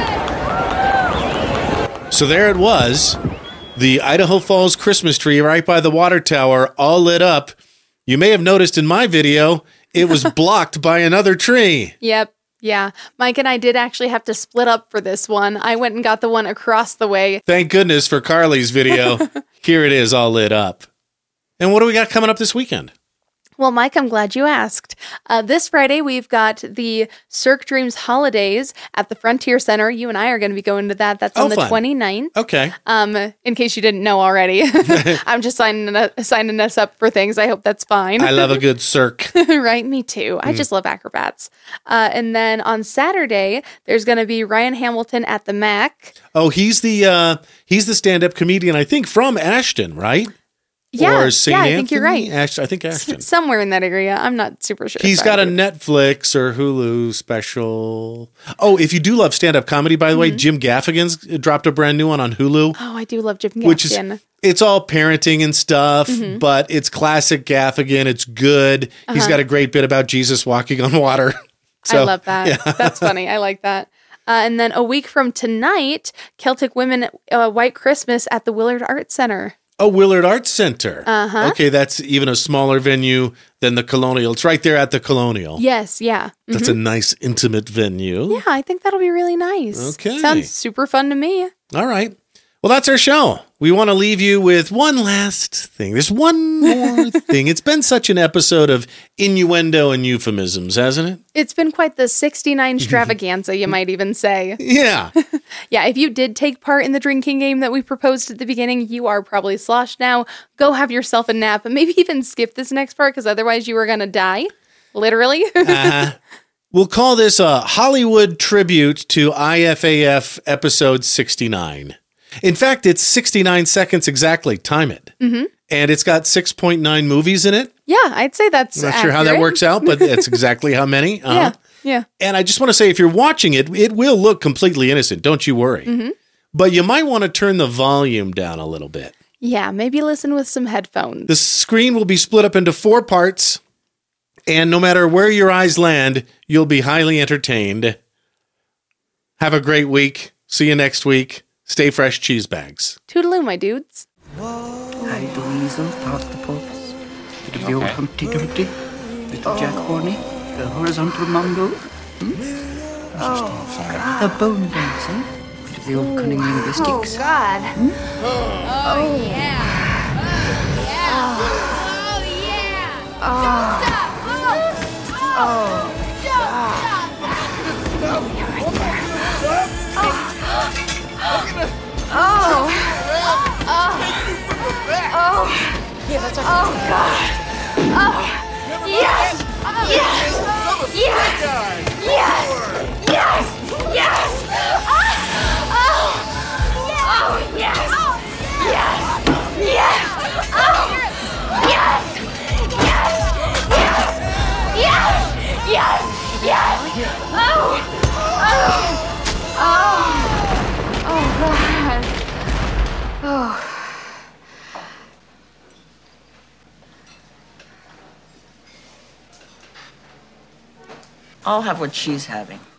So there it was, the Idaho Falls Christmas tree right by the water tower, all lit up. You may have noticed in my video, it was blocked by another tree. Yep. Yeah. Mike and I did actually have to split up for this one. I went and got the one across the way. Thank goodness for Carly's video. Here it is, all lit up. And what do we got coming up this weekend? Well, Mike, I'm glad you asked. Uh, this Friday, we've got the Cirque Dreams Holidays at the Frontier Center. You and I are going to be going to that. That's Oh, on the fun. twenty-ninth. Okay. Um, in case you didn't know already, I'm just signing uh, signing us up for things. I hope that's fine. I love a good cirque. Right, me too. I Mm. just love acrobats. Uh, and then on Saturday, there's going to be Ryan Hamilton at the Mac. Oh, he's the uh, he's the stand-up comedian, I think, from Ashton, right? Yeah, or Saint yeah, I think you're Anthony? right. Ash- I think Ashton. S- somewhere in that area. I'm not super sure. He's got a Netflix or Hulu special. Oh, if you do love stand-up comedy, by the way, Jim Gaffigan's dropped a brand new one on Hulu, Oh, I do love Jim which is Gaffigan. it's all parenting and stuff, Mhm. but it's classic Gaffigan. It's good. He's Uh-huh. got a great bit about Jesus walking on water. I love that. yeah. That's funny. I like that. Uh, and then a week from tonight, Celtic Women uh, White Christmas at the Willard Arts Center. Oh, Willard Arts Center. Uh-huh. Okay, that's even a smaller venue than the Colonial. It's right there at the Colonial. Yes, yeah. That's Mhm. a nice, intimate venue. Yeah, I think that'll be really nice. Okay. Sounds super fun to me. All right. Well, that's our show. We want to leave you with one last thing. There's one more thing. It's been such an episode of innuendo and euphemisms, hasn't it? It's been quite the sixty-nine extravaganza, you might even say. Yeah. Yeah, if you did take part in the drinking game that we proposed at the beginning, you are probably sloshed now. Go have yourself a nap and maybe even skip this next part because otherwise you are going to die. Literally. uh, we'll call this a Hollywood tribute to I F A F episode sixty-nine. In fact, it's sixty-nine seconds exactly. Time it. hmm And it's got six point nine movies in it. Yeah, I'd say that's I'm not sure how that accurate. works out, but that's exactly how many. Uh-huh. Yeah, yeah. And I just want to say, if you're watching it, it will look completely innocent. Don't you worry. hmm But you might want to turn the volume down a little bit. Yeah, maybe listen with some headphones. The screen will be split up into four parts, and no matter where your eyes land, you'll be highly entertained. Have a great week. See you next week. Stay fresh, cheese bags. Toodaloo, my dudes. Hide the weasel, part the pups, bit of the old Humpty Dumpty, bit of Jack Horney, the horizontal Mongo, hmm? Oh, the bone dancing, bit of the old cunning linguistics. Oh, God. Hmm? Oh, yeah. Oh, yeah. Oh, yeah. Oh. Oh. Oh. Oh. Yeah, that's okay. Oh, God. Oh. Yes. Yes. Yes. Yes. Yes. Yes. Oh. Oh, yes. Yes. Yes. Oh. Yes. Yes. Yes. Yes. Yes. Yes. Oh. Oh. Oh. Oh, God. Oh. I'll have what she's having.